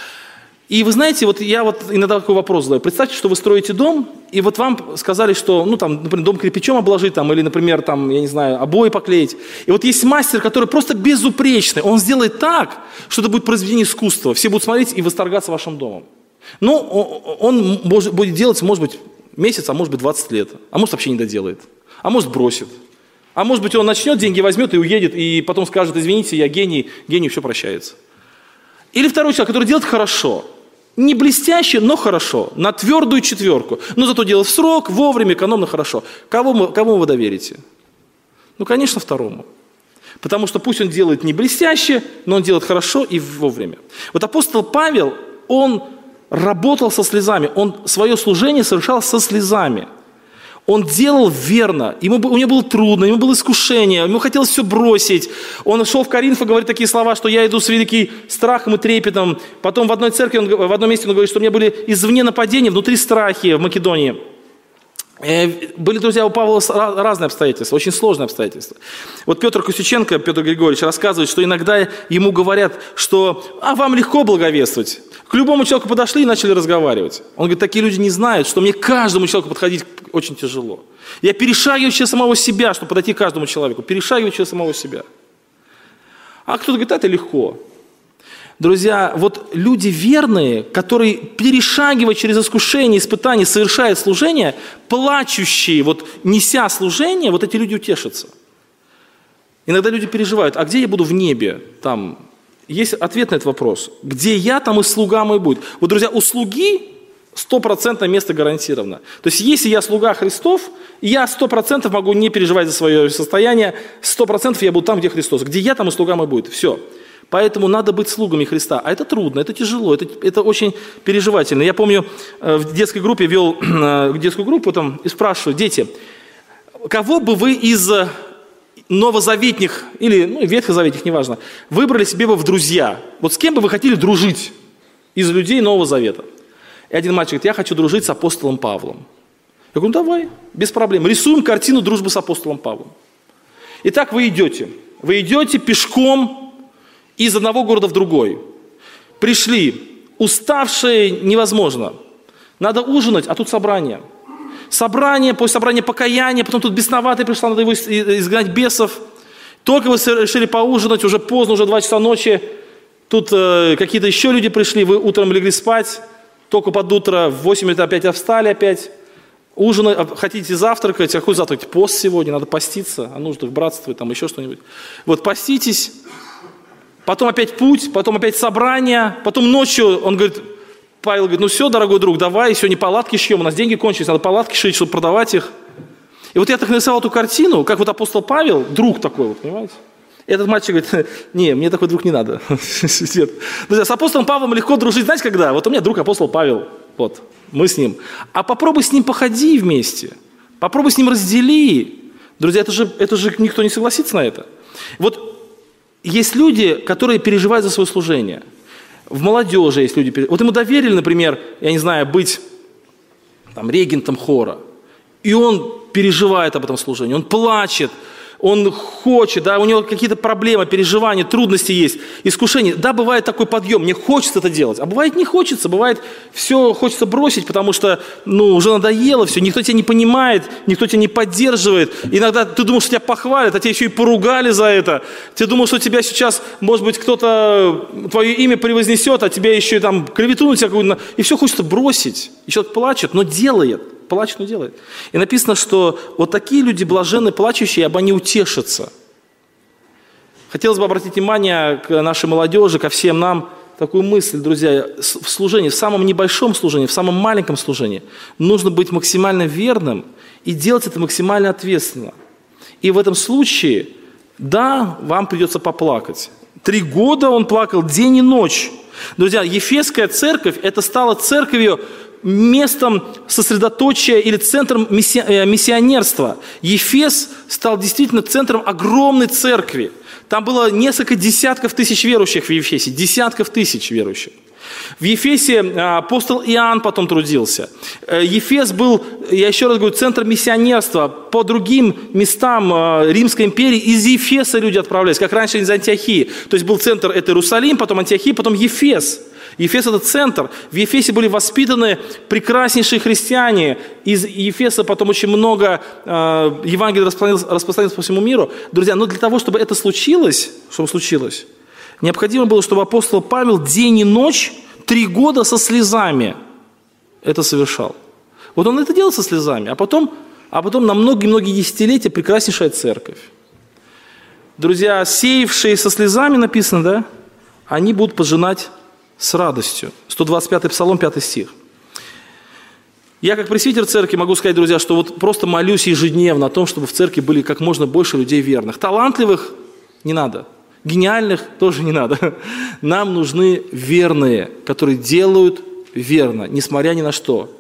И вы знаете, вот я вот иногда такой вопрос задаю. Представьте, что вы строите дом, и вот вам сказали, что, ну там, например, дом кирпичом обложить, там, или, например, там, я не знаю, обои поклеить. И вот есть мастер, который просто безупречный. Он сделает так, что это будет произведение искусства. Все будут смотреть и восторгаться вашим домом. Но он может, будет делать, может быть, месяц, а может быть, двадцать лет. А может, вообще не доделает. А может, бросит. А может быть, он начнет, деньги возьмет и уедет, и потом скажет, извините, я гений, гению все прощается. Или второй человек, который делает хорошо. Не блестяще, но хорошо. На твердую четверку. Но зато делает в срок, вовремя, экономно, хорошо. Кого, мы, кому вы доверите? Ну, конечно, второму. Потому что пусть он делает не блестяще, но он делает хорошо и вовремя. Вот апостол Павел, он работал со слезами. Он свое служение совершал со слезами. Он делал верно, ему, у него было трудно, ему было искушение, ему хотелось все бросить. Он шел в Коринф и говорит такие слова, что я иду с великим страхом и трепетом. Потом в одной церкви, он, в одном месте он говорит, что у меня были извне нападения, внутри страхи в Македонии. Были, друзья, у Павла разные обстоятельства, очень сложные обстоятельства. Вот Петр Косюченко, Петр Григорьевич рассказывает, что иногда ему говорят, что «а вам легко благовествовать». К любому человеку подошли и начали разговаривать. Он говорит, такие люди не знают, что мне к каждому человеку подходить очень тяжело. Я перешагиваю через самого себя, чтобы подойти к каждому человеку. Перешагиваю через самого себя. А кто-то говорит, это легко. Друзья, вот люди верные, которые, перешагивая через искушения, испытания, совершают служение, плачущие, вот неся служение, вот эти люди утешатся. Иногда люди переживают, а где я буду в небе? Там есть ответ на этот вопрос. Где я, там и слуга мой будет. Вот, друзья, у слуги стопроцентное место гарантировано. То есть, если я слуга Христов, я сто процентов могу не переживать за свое состояние, сто процентов я буду там, где Христос. Где я, там и слуга мой будет. Все. Поэтому надо быть слугами Христа. А это трудно, это тяжело, это, это очень переживательно. Я помню, в детской группе вел детскую группу там, и спрашиваю, дети, кого бы вы из новозаветных, или ну, ветхозаветных, неважно, выбрали себе бы в друзья? Вот с кем бы вы хотели дружить из людей Нового Завета? И один мальчик говорит, я хочу дружить с апостолом Павлом. Я говорю, ну давай, без проблем. Рисуем картину дружбы с апостолом Павлом. Итак, вы идете. Вы идете пешком из одного города в другой. Пришли, уставшие невозможно. Надо ужинать, а тут собрание. Собрание, после собрания покаяние, потом тут бесноватый пришла, надо его изгнать бесов. Только вы решили поужинать, уже поздно, уже два часа ночи. Тут э, какие-то еще люди пришли, вы утром легли спать. Только под утро в восемь лет опять встали опять. Ужин, хотите завтракать, а какой завтрак? Пост сегодня, надо поститься, о нуждах братства, там еще что-нибудь. Вот поститесь, потом опять путь, потом опять собрание, потом ночью он говорит, Павел говорит, ну все, дорогой друг, давай, сегодня палатки шьем, у нас деньги кончились, надо палатки шить, чтобы продавать их. И вот я так нарисовал эту картину, как вот апостол Павел, друг такой вот, понимаете? И этот мальчик говорит, не, мне такой друг не надо. Друзья, с апостолом Павлом легко дружить, знаете, когда? Вот у меня друг апостол Павел, вот, мы с ним. А попробуй с ним походи вместе, попробуй с ним раздели. Друзья, это же, это же никто не согласится на это. Вот есть люди, которые переживают за свое служение. В молодежи есть люди. Вот ему доверили, например, я не знаю, быть там, регентом хора. И он переживает об этом служении, он плачет. Он хочет, да, у него какие-то проблемы, переживания, трудности есть, искушения. Да, бывает такой подъем, мне хочется это делать, а бывает не хочется, бывает все хочется бросить, потому что, ну, уже надоело все, никто тебя не понимает, никто тебя не поддерживает. Иногда ты думаешь, что тебя похвалят, а тебя еще и поругали за это. Ты думаешь, что тебя сейчас, может быть, кто-то твое имя превознесет, а тебя еще и там клевету на тебя, и все хочется бросить. И человек плачет, но делает. Плачет, но делает. И написано, что вот такие люди блаженны, плачущие, ибо они утешатся. Хотелось бы обратить внимание к нашей молодежи, ко всем нам, такую мысль, друзья, в служении, в самом небольшом служении, в самом маленьком служении нужно быть максимально верным и делать это максимально ответственно. И в этом случае, да, вам придется поплакать. Три года он плакал день и ночь. Друзья, Ефесская церковь, это стала церковью, местом сосредоточия или центром миссионерства. Ефес стал действительно центром огромной церкви. Там было несколько десятков тысяч верующих в Ефесе, десятков тысяч верующих. В Ефесе апостол Иоанн потом трудился. Ефес был, я еще раз говорю, центр миссионерства. По другим местам Римской империи из Ефеса люди отправлялись, как раньше из Антиохии. То есть был центр, это Иерусалим, потом Антиохия, потом Ефес. Ефес – это центр. В Ефесе были воспитаны прекраснейшие христиане. Из Ефеса потом очень много э, Евангелия распространилось, распространилось по всему миру. Друзья, но для того, чтобы это случилось, чтобы случилось, необходимо было, чтобы апостол Павел день и ночь, три года со слезами это совершал. Вот он это делал со слезами, а потом, а потом на многие-многие десятилетия прекраснейшая церковь. Друзья, сеявшие со слезами, написано, да, они будут пожинать с радостью. сто двадцать пятый Псалом, пятый стих. Я как пресвитер церкви могу сказать, друзья, что вот просто молюсь ежедневно о том, чтобы в церкви были как можно больше людей верных. Талантливых не надо, гениальных тоже не надо. Нам нужны верные, которые делают верно, несмотря ни на что.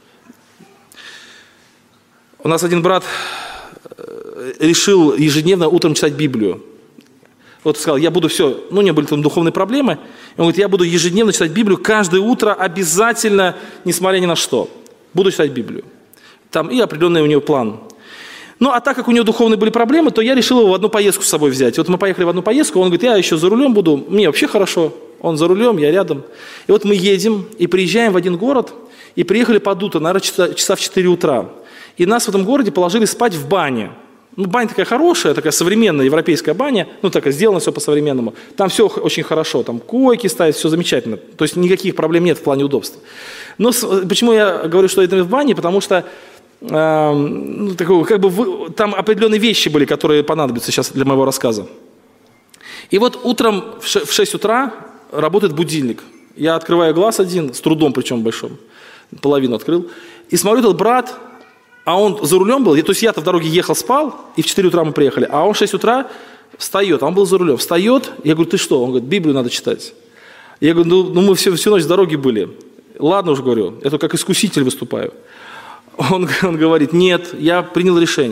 У нас один брат решил ежедневно утром читать Библию. Вот сказал, я буду все, ну у него были там духовные проблемы, и он говорит, я буду ежедневно читать Библию, каждое утро обязательно, несмотря ни на что, буду читать Библию. Там и определенный у него план. Ну, а так как у него духовные были проблемы, то я решил его в одну поездку с собой взять. И вот мы поехали в одну поездку, он говорит, я еще за рулем буду, мне вообще хорошо, он за рулем, я рядом. И вот мы едем и приезжаем в один город, и приехали под утро, наверное, часа, часа в четыре утра. И нас в этом городе положили спать в бане. Ну, баня такая хорошая, такая современная европейская баня, ну, так сделано все по-современному. Там все очень хорошо, там койки ставят, все замечательно. То есть никаких проблем нет в плане удобства. Но почему я говорю, что это в бане? Потому что э, ну, такой, как бы вы, там определенные вещи были, которые понадобятся сейчас для моего рассказа. И вот утром в шесть утра работает будильник. Я открываю глаз один, с трудом причем большим, половину открыл, и смотрю, этот брат... А он за рулем был, то есть я-то в дороге ехал, спал, и в четыре утра мы приехали, а он в шесть утра встает, а он был за рулем, встает, я говорю, ты что? Он говорит, Библию надо читать. Я говорю, ну, ну мы всю, всю ночь с дороги были. Ладно уж, говорю, это как искуситель выступаю. Он, он говорит, нет, я принял решение.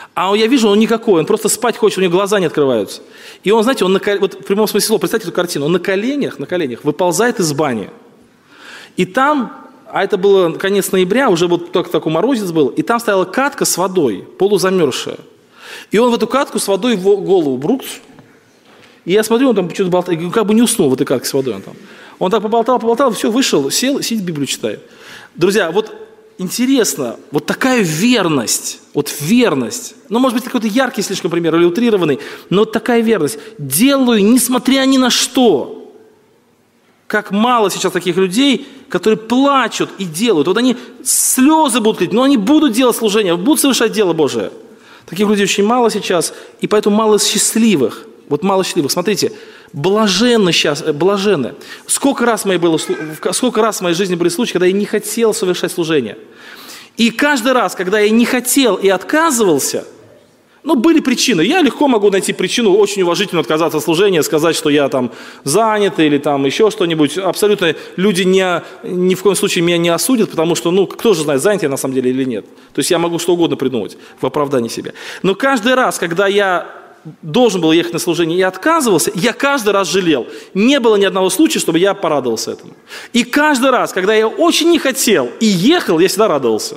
А я вижу, он никакой, он просто спать хочет, у него глаза не открываются. И он, знаете, он на, вот в прямом смысле слова, представьте эту картину, он на коленях, на коленях выползает из бани. И там, а это было конец ноября, уже вот только такой морозец был, и там стояла катка с водой, полузамерзшая. И он в эту катку с водой в голову брукс. И я смотрю, он там что-то болтает, как бы не уснул в этой катке с водой. Он, там. он так поболтал, поболтал, все, вышел, сел, сидит, Библию читает. Друзья, вот интересно, вот такая верность, вот верность, ну, может быть, какой-то яркий слишком пример или утрированный, но вот такая верность. Делаю, несмотря ни на что. Как мало сейчас таких людей, которые плачут и делают. Вот они слезы будут лить, но они будут делать служение, будут совершать дело Божие. Таких людей очень мало сейчас, и поэтому мало счастливых. Вот мало счастливых. Смотрите, блаженны сейчас, блаженны. Сколько раз, моей было, сколько раз в моей жизни были случаи, когда я не хотел совершать служение. И каждый раз, когда я не хотел и отказывался, ну, были причины. Я легко могу найти причину очень уважительно отказаться от служения, сказать, что я там занят или там еще что-нибудь. Абсолютно люди не, ни в коем случае меня не осудят, потому что, ну, кто же знает, занят я на самом деле или нет. То есть я могу что угодно придумать в оправдании себя. Но каждый раз, когда я должен был ехать на служение и отказывался, я каждый раз жалел. Не было ни одного случая, чтобы я порадовался этому. И каждый раз, когда я очень не хотел и ехал, я всегда радовался.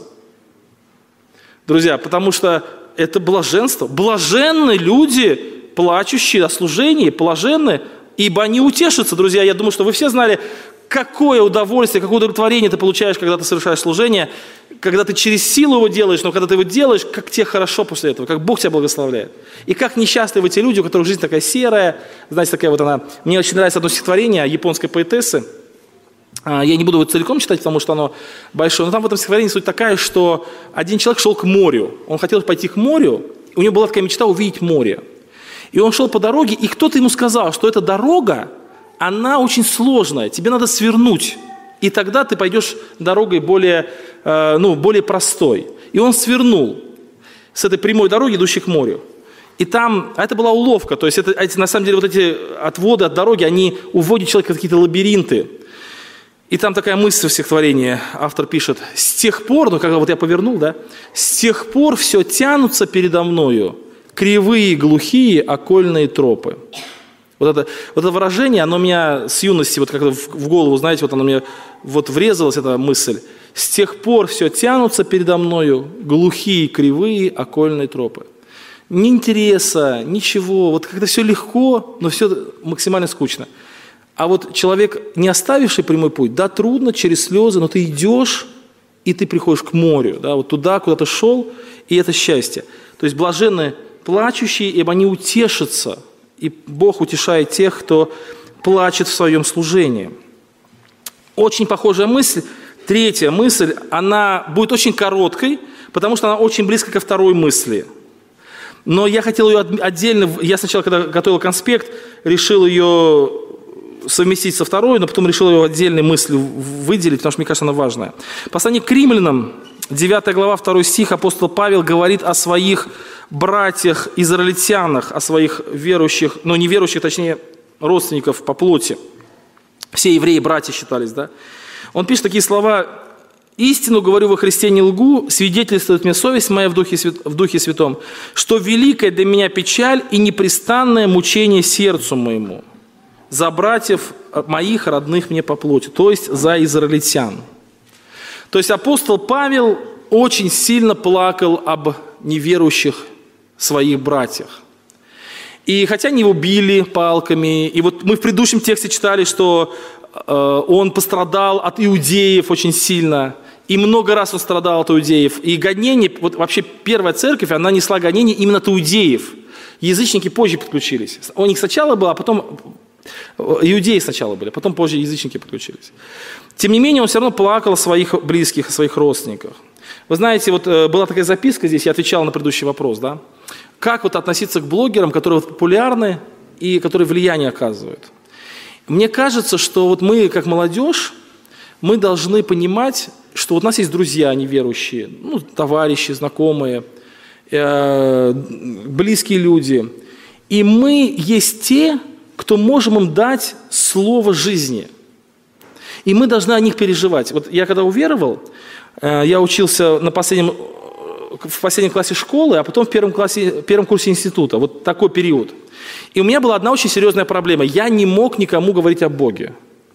Друзья, потому что это блаженство. Блаженны люди, плачущие о служении, блаженны, ибо они утешатся. Друзья, я думаю, что вы все знали, какое удовольствие, какое удовлетворение ты получаешь, когда ты совершаешь служение, когда ты через силу его делаешь, но когда ты его делаешь, как тебе хорошо после этого, как Бог тебя благословляет. И как несчастливы те люди, у которых жизнь такая серая, знаете, такая вот она. Мне очень нравится одно стихотворение японской поэтессы. Я не буду его целиком читать, потому что оно большое, но там в этом стихотворении суть такая, что один человек шел к морю. Он хотел пойти к морю, у него была такая мечта увидеть море. И он шел по дороге, и кто-то ему сказал, что эта дорога, она очень сложная, тебе надо свернуть, и тогда ты пойдешь дорогой более, э, ну, более простой. И он свернул с этой прямой дороги, идущей к морю. И там, а это была уловка, то есть это, эти, на самом деле вот эти отводы от дороги, они уводят человека в какие-то лабиринты. И там такая мысль в стихотворении, автор пишет: «С тех пор, ну когда вот я повернул, да, с тех пор все тянутся передо мною кривые, глухие, окольные тропы». Вот это, вот это выражение, оно меня с юности, вот как-то в, в голову, знаете, вот оно мне вот врезалась, эта мысль. С тех пор все тянутся передо мною глухие, кривые, окольные тропы. Ни интереса, ничего, вот как-то все легко, но все максимально скучно. А вот человек, не оставивший прямой путь, да, трудно, через слезы, но ты идешь, и ты приходишь к морю, да, вот туда, куда ты шел, и это счастье. То есть блаженны плачущие, ибо они утешатся, и Бог утешает тех, кто плачет в своем служении. Очень похожая мысль, третья мысль, она будет очень короткой, потому что она очень близко ко второй мысли. Но я хотел ее отдельно, я сначала, когда готовил конспект, решил ее совместить со второй, но потом решил ее отдельной мыслью выделить, потому что мне кажется, она важная. Послание к римлянам, девятая глава, второй стих, апостол Павел говорит о своих братьях израильтянах, о своих верующих, ну не верующих, точнее родственников по плоти. Все евреи братья считались, да? Он пишет такие слова: «Истину говорю во Христе, не лгу, свидетельствует мне совесть моя в Духе, Свят... в Духе Святом, что великая для меня печаль и непрестанное мучение сердцу моему за братьев моих, родных мне по плоти», то есть за израильтян. То есть апостол Павел очень сильно плакал об неверующих своих братьях. И хотя они его били палками, и вот мы в предыдущем тексте читали, что э, он пострадал от иудеев очень сильно, и много раз он страдал от иудеев. И гонение, вот вообще первая церковь, она несла гонение именно от иудеев. Язычники позже подключились. У них сначала было, а потом... Иудеи сначала были, потом позже язычники подключились. Тем не менее, он все равно плакал о своих близких, о своих родственниках. Вы знаете, вот была такая записка здесь, я отвечал на предыдущий вопрос, да? Как вот относиться к блогерам, которые вот популярны и которые влияние оказывают? Мне кажется, что вот мы, как молодежь, мы должны понимать, что вот у нас есть друзья неверующие, ну, товарищи, знакомые, э, близкие люди. И мы есть те, кто можем им дать слово жизни. И мы должны о них переживать. Вот я когда уверовал, я учился на последнем в последнем классе школы, а потом в первом, классе, первом курсе института. Вот такой период. И у меня была одна очень серьезная проблема. Я не мог никому говорить о Боге.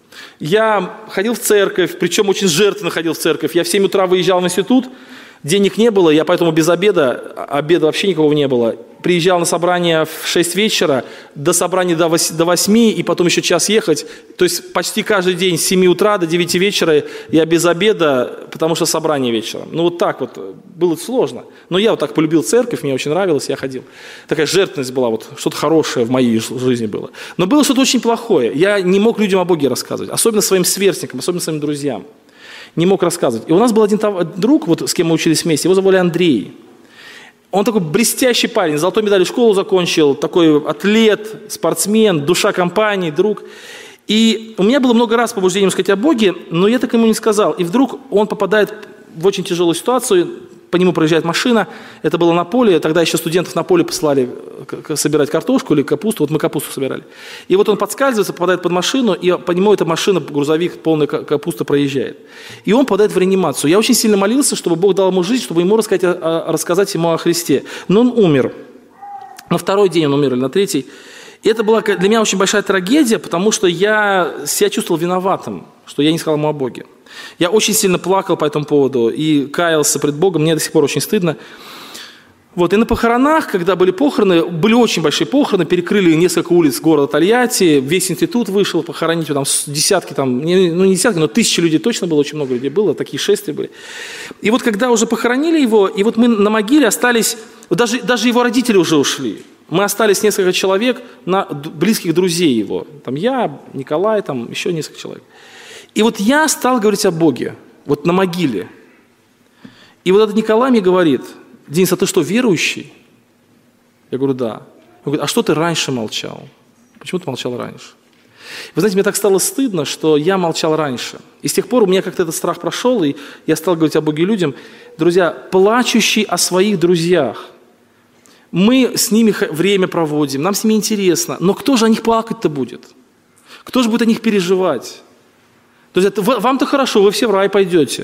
Я ходил в церковь, причем очень жертвенно ходил в церковь. Я в семь утра выезжал в институт, денег не было, я поэтому без обеда, обеда вообще никого не было. Приезжал на собрание в шесть вечера, до собрания до восьми, и потом еще час ехать. То есть почти каждый день с семи утра до девяти вечера я без обеда, потому что собрание вечером. Ну вот так вот, было сложно. Но я вот так полюбил церковь, мне очень нравилось, я ходил. Такая жертвенность была, вот что-то хорошее в моей жизни было. Но было что-то очень плохое. Я не мог людям о Боге рассказывать, особенно своим сверстникам, особенно своим друзьям. Не мог рассказывать. И у нас был один друг, вот с кем мы учились вместе, его звали Андрей. Он такой блестящий парень, золотой медалью школу закончил, такой атлет, спортсмен, душа компании, друг. И у меня было много раз побуждение ему сказать о Боге, но я так ему не сказал. И вдруг он попадает в очень тяжелую ситуацию, по нему проезжает машина, это было на поле, тогда еще студентов на поле посылали собирать картошку или капусту, вот мы капусту собирали. И вот он подскальзывается, попадает под машину, и по нему эта машина, грузовик, полная капуста проезжает. И он попадает в реанимацию. Я очень сильно молился, чтобы Бог дал ему жизнь, чтобы ему рассказать, рассказать ему о Христе. Но он умер. На второй день он умер, или на третий. И это была для меня очень большая трагедия, потому что я себя чувствовал виноватым, что я не сказал ему о Боге. Я очень сильно плакал по этому поводу и каялся пред Богом, мне до сих пор очень стыдно. Вот, и на похоронах, когда были похороны, были очень большие похороны, перекрыли несколько улиц города Тольятти, весь институт вышел похоронить, там десятки, там, ну не десятки, но тысячи людей точно было, очень много людей было, такие шествия были. И вот когда уже похоронили его, и вот мы на могиле остались, даже, даже его родители уже ушли. Мы остались несколько человек, на, близких друзей его. Там я, Николай, там еще несколько человек. И вот я стал говорить о Боге, вот на могиле. И вот этот Николай мне говорит: Денис, а ты что, верующий? Я говорю, да. Он говорит, а что ты раньше молчал? Почему ты молчал раньше? Вы знаете, мне так стало стыдно, что я молчал раньше. И с тех пор у меня как-то этот страх прошел, и я стал говорить о Боге людям. Друзья, плачущие о своих друзьях. Мы с ними время проводим, нам с ними интересно. Но кто же о них плакать-то будет? Кто же будет о них переживать? Друзья, вам-то хорошо, вы все в рай пойдете.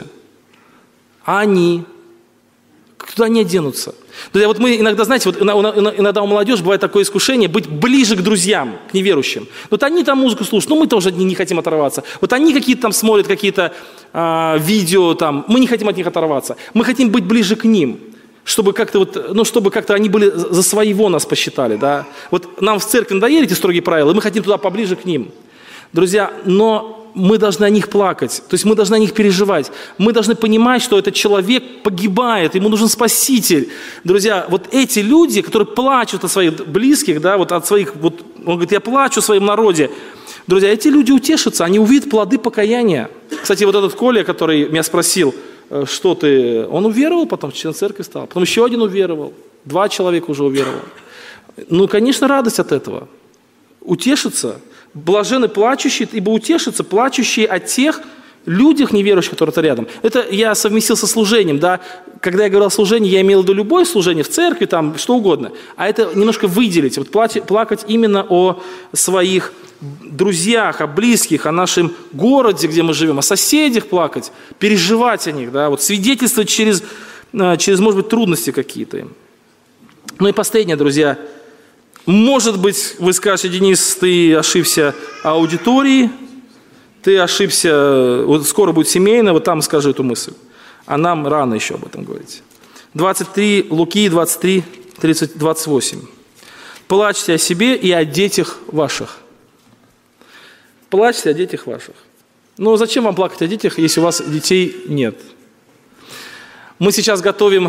А они? Куда они денутся? Друзья, вот мы иногда, знаете, вот иногда у молодежи бывает такое искушение быть ближе к друзьям, к неверующим. Вот они там музыку слушают, ну мы тоже не хотим оторваться. Вот они какие-то там смотрят, какие-то а, видео там, мы не хотим от них оторваться. Мы хотим быть ближе к ним, чтобы как-то вот, ну чтобы как-то они были за своего нас посчитали, да. Вот нам в церкви надоели эти строгие правила, и мы хотим туда поближе к ним. Друзья, но мы должны о них плакать, то есть мы должны о них переживать. Мы должны понимать, что этот человек погибает, ему нужен спаситель. Друзья, вот эти люди, которые плачут о своих близких, да, вот от своих, вот, он говорит, я плачу о своем народе. Друзья, эти люди утешатся, они увидят плоды покаяния. Кстати, вот этот Коля, который меня спросил, что ты, он уверовал, потом член церкви стал, потом еще один уверовал, два человека уже уверовал. Ну, конечно, радость от этого. Утешиться. Блаженны плачущие, ибо утешатся плачущие о тех людях неверующих, которые рядом. Это я совместил со служением, да. Когда я говорил о служении, я имел в виду любое служение в церкви, там, что угодно. А это немножко выделить, вот плакать именно о своих друзьях, о близких, о нашем городе, где мы живем, о соседях плакать, переживать о них, да, вот свидетельствовать через, через, может быть, трудности какие-то. Ну и последнее, друзья. Может быть, вы скажете, Денис, ты ошибся аудиторией, ты ошибся, вот скоро будет семейно, вот там скажи эту мысль. А нам рано еще об этом говорить. двадцать три, Луки двадцать три, тридцать, двадцать восемь. Плачьте о себе и о детях ваших. Плачьте о детях ваших. Ну, зачем вам плакать о детях, если у вас детей нет? Мы сейчас готовим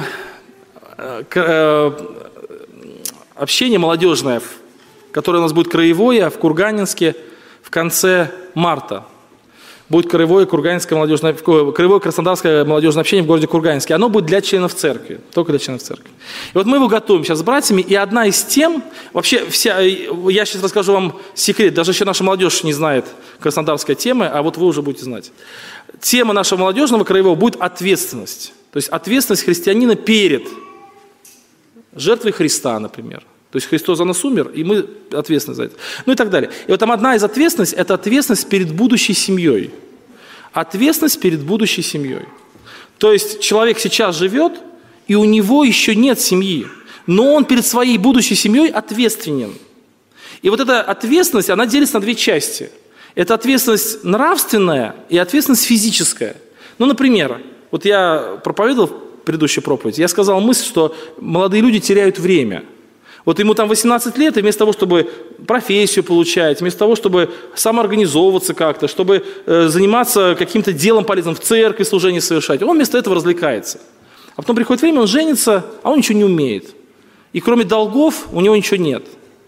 общение молодежное, которое у нас будет краевое в Курганинске в конце марта. Будет краевое, Курганинское молодежное, краевое Краснодарское молодежное общение в городе Курганинске. Оно будет для членов церкви, только для членов церкви. И вот мы его готовим сейчас с братьями, и одна из тем, вообще, вся, я сейчас расскажу вам секрет, даже еще наша молодежь не знает краснодарской темы, а вот вы уже будете знать. Тема нашего молодежного краевого будет ответственность. То есть ответственность христианина перед жертвой Христа, например. То есть Христос за нас умер, и мы ответственны за это. Ну и так далее. И вот там одна из ответственностей, это ответственность перед будущей семьей. Ответственность перед будущей семьей. То есть человек сейчас живет, и у него еще нет семьи, но он перед своей будущей семьей ответственен. И вот эта ответственность, она делится на две части. Это ответственность нравственная и ответственность физическая. Ну, например, вот я проповедовал в предыдущей проповеди, я сказал мысль, что молодые люди теряют время. Вот ему там восемнадцать лет, и вместо того, чтобы профессию получать, вместо того, чтобы самоорганизовываться как-то, чтобы э, заниматься каким-то делом полезным, в церкви служение совершать, он вместо этого развлекается. А потом приходит время, он женится, а он ничего не умеет. И кроме долгов у него ничего нет.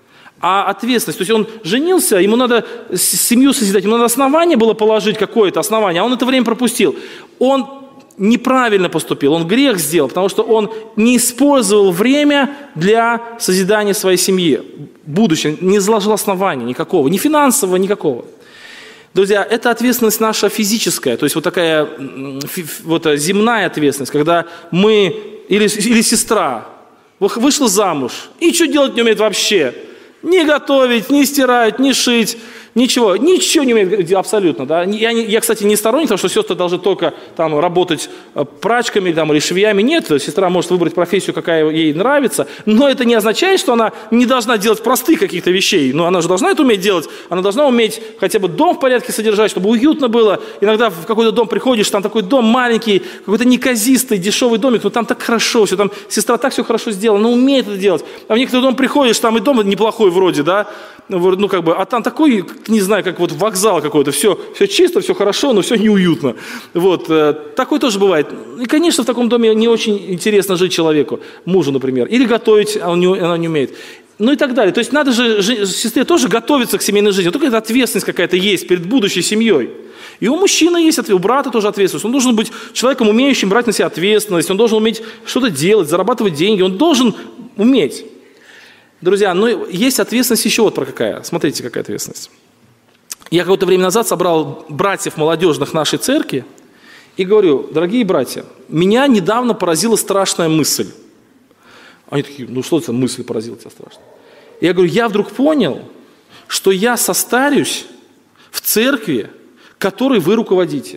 А ответственность, то есть он женился, ему надо семью созидать, ему надо основание было положить, какое-то основание, а он это время пропустил. Он неправильно поступил, он грех сделал, потому что он не использовал время для созидания своей семьи, будущего, не заложил основания никакого, ни финансового, никакого. Друзья, это ответственность наша физическая, то есть вот такая вот земная ответственность, когда мы, или, или сестра, вышла замуж и ничего делать не умеет вообще. Не готовить, не стирать, не шить, ничего. Ничего не умеет абсолютно. Да? Я, не, я, кстати, не сторонник того, что сестры должны только там, работать прачками там, или швеями. Нет, сестра может выбрать профессию, какая ей нравится. Но это не означает, что она не должна делать простых каких-то вещей. Но она же должна это уметь делать. Она должна уметь хотя бы дом в порядке содержать, чтобы уютно было. Иногда в какой-то дом приходишь, там такой дом маленький, какой-то неказистый, дешевый домик, но там так хорошо все. Там сестра так все хорошо сделала, она умеет это делать. А в некоторый дом приходишь, там и дом неплохой вроде, да, ну как бы, а там такой, не знаю, как вот вокзал какой-то, все, все чисто, все хорошо, но все неуютно. Вот, э, такое тоже бывает. И, конечно, в таком доме не очень интересно жить человеку, мужу, например, или готовить, а он не, она не умеет. Ну и так далее. То есть надо же сестре тоже готовиться к семейной жизни. Только эта ответственность какая-то есть перед будущей семьей. И у мужчины есть ответственность, у брата тоже ответственность. Он должен быть человеком, умеющим брать на себя ответственность, он должен уметь что-то делать, зарабатывать деньги, он должен уметь. Друзья, ну есть ответственность еще вот про какая. Смотрите, какая ответственность. Я какое-то время назад собрал братьев молодежных нашей церкви и говорю: дорогие братья, меня недавно поразила страшная мысль. Они такие: ну что это мысль поразила тебя страшно? Я говорю: я вдруг понял, что я состарюсь в церкви, которой вы руководите.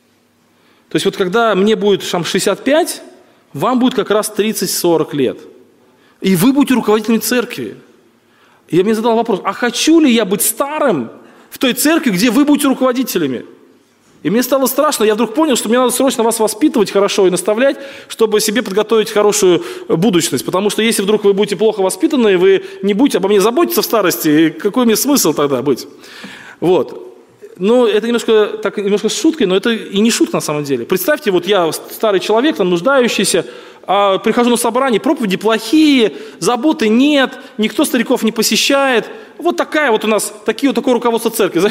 То есть вот когда мне будет там шестьдесят пять, вам будет как раз тридцать-сорок лет. И вы будете руководителями церкви. И я мне задал вопрос: а хочу ли я быть старым в той церкви, где вы будете руководителями? И мне стало страшно, я вдруг понял, что мне надо срочно вас воспитывать хорошо и наставлять, чтобы себе подготовить хорошую будущность. Потому что если вдруг вы будете плохо воспитаны, вы не будете обо мне заботиться в старости, какой мне смысл тогда быть? Вот. Ну, это немножко, так, немножко с шуткой, но это и не шутка на самом деле. Представьте, вот я старый человек, там, нуждающийся, а прихожу на собрание, проповеди плохие, заботы нет, никто стариков не посещает. Вот такая вот у нас, такие, вот такое руководство церкви.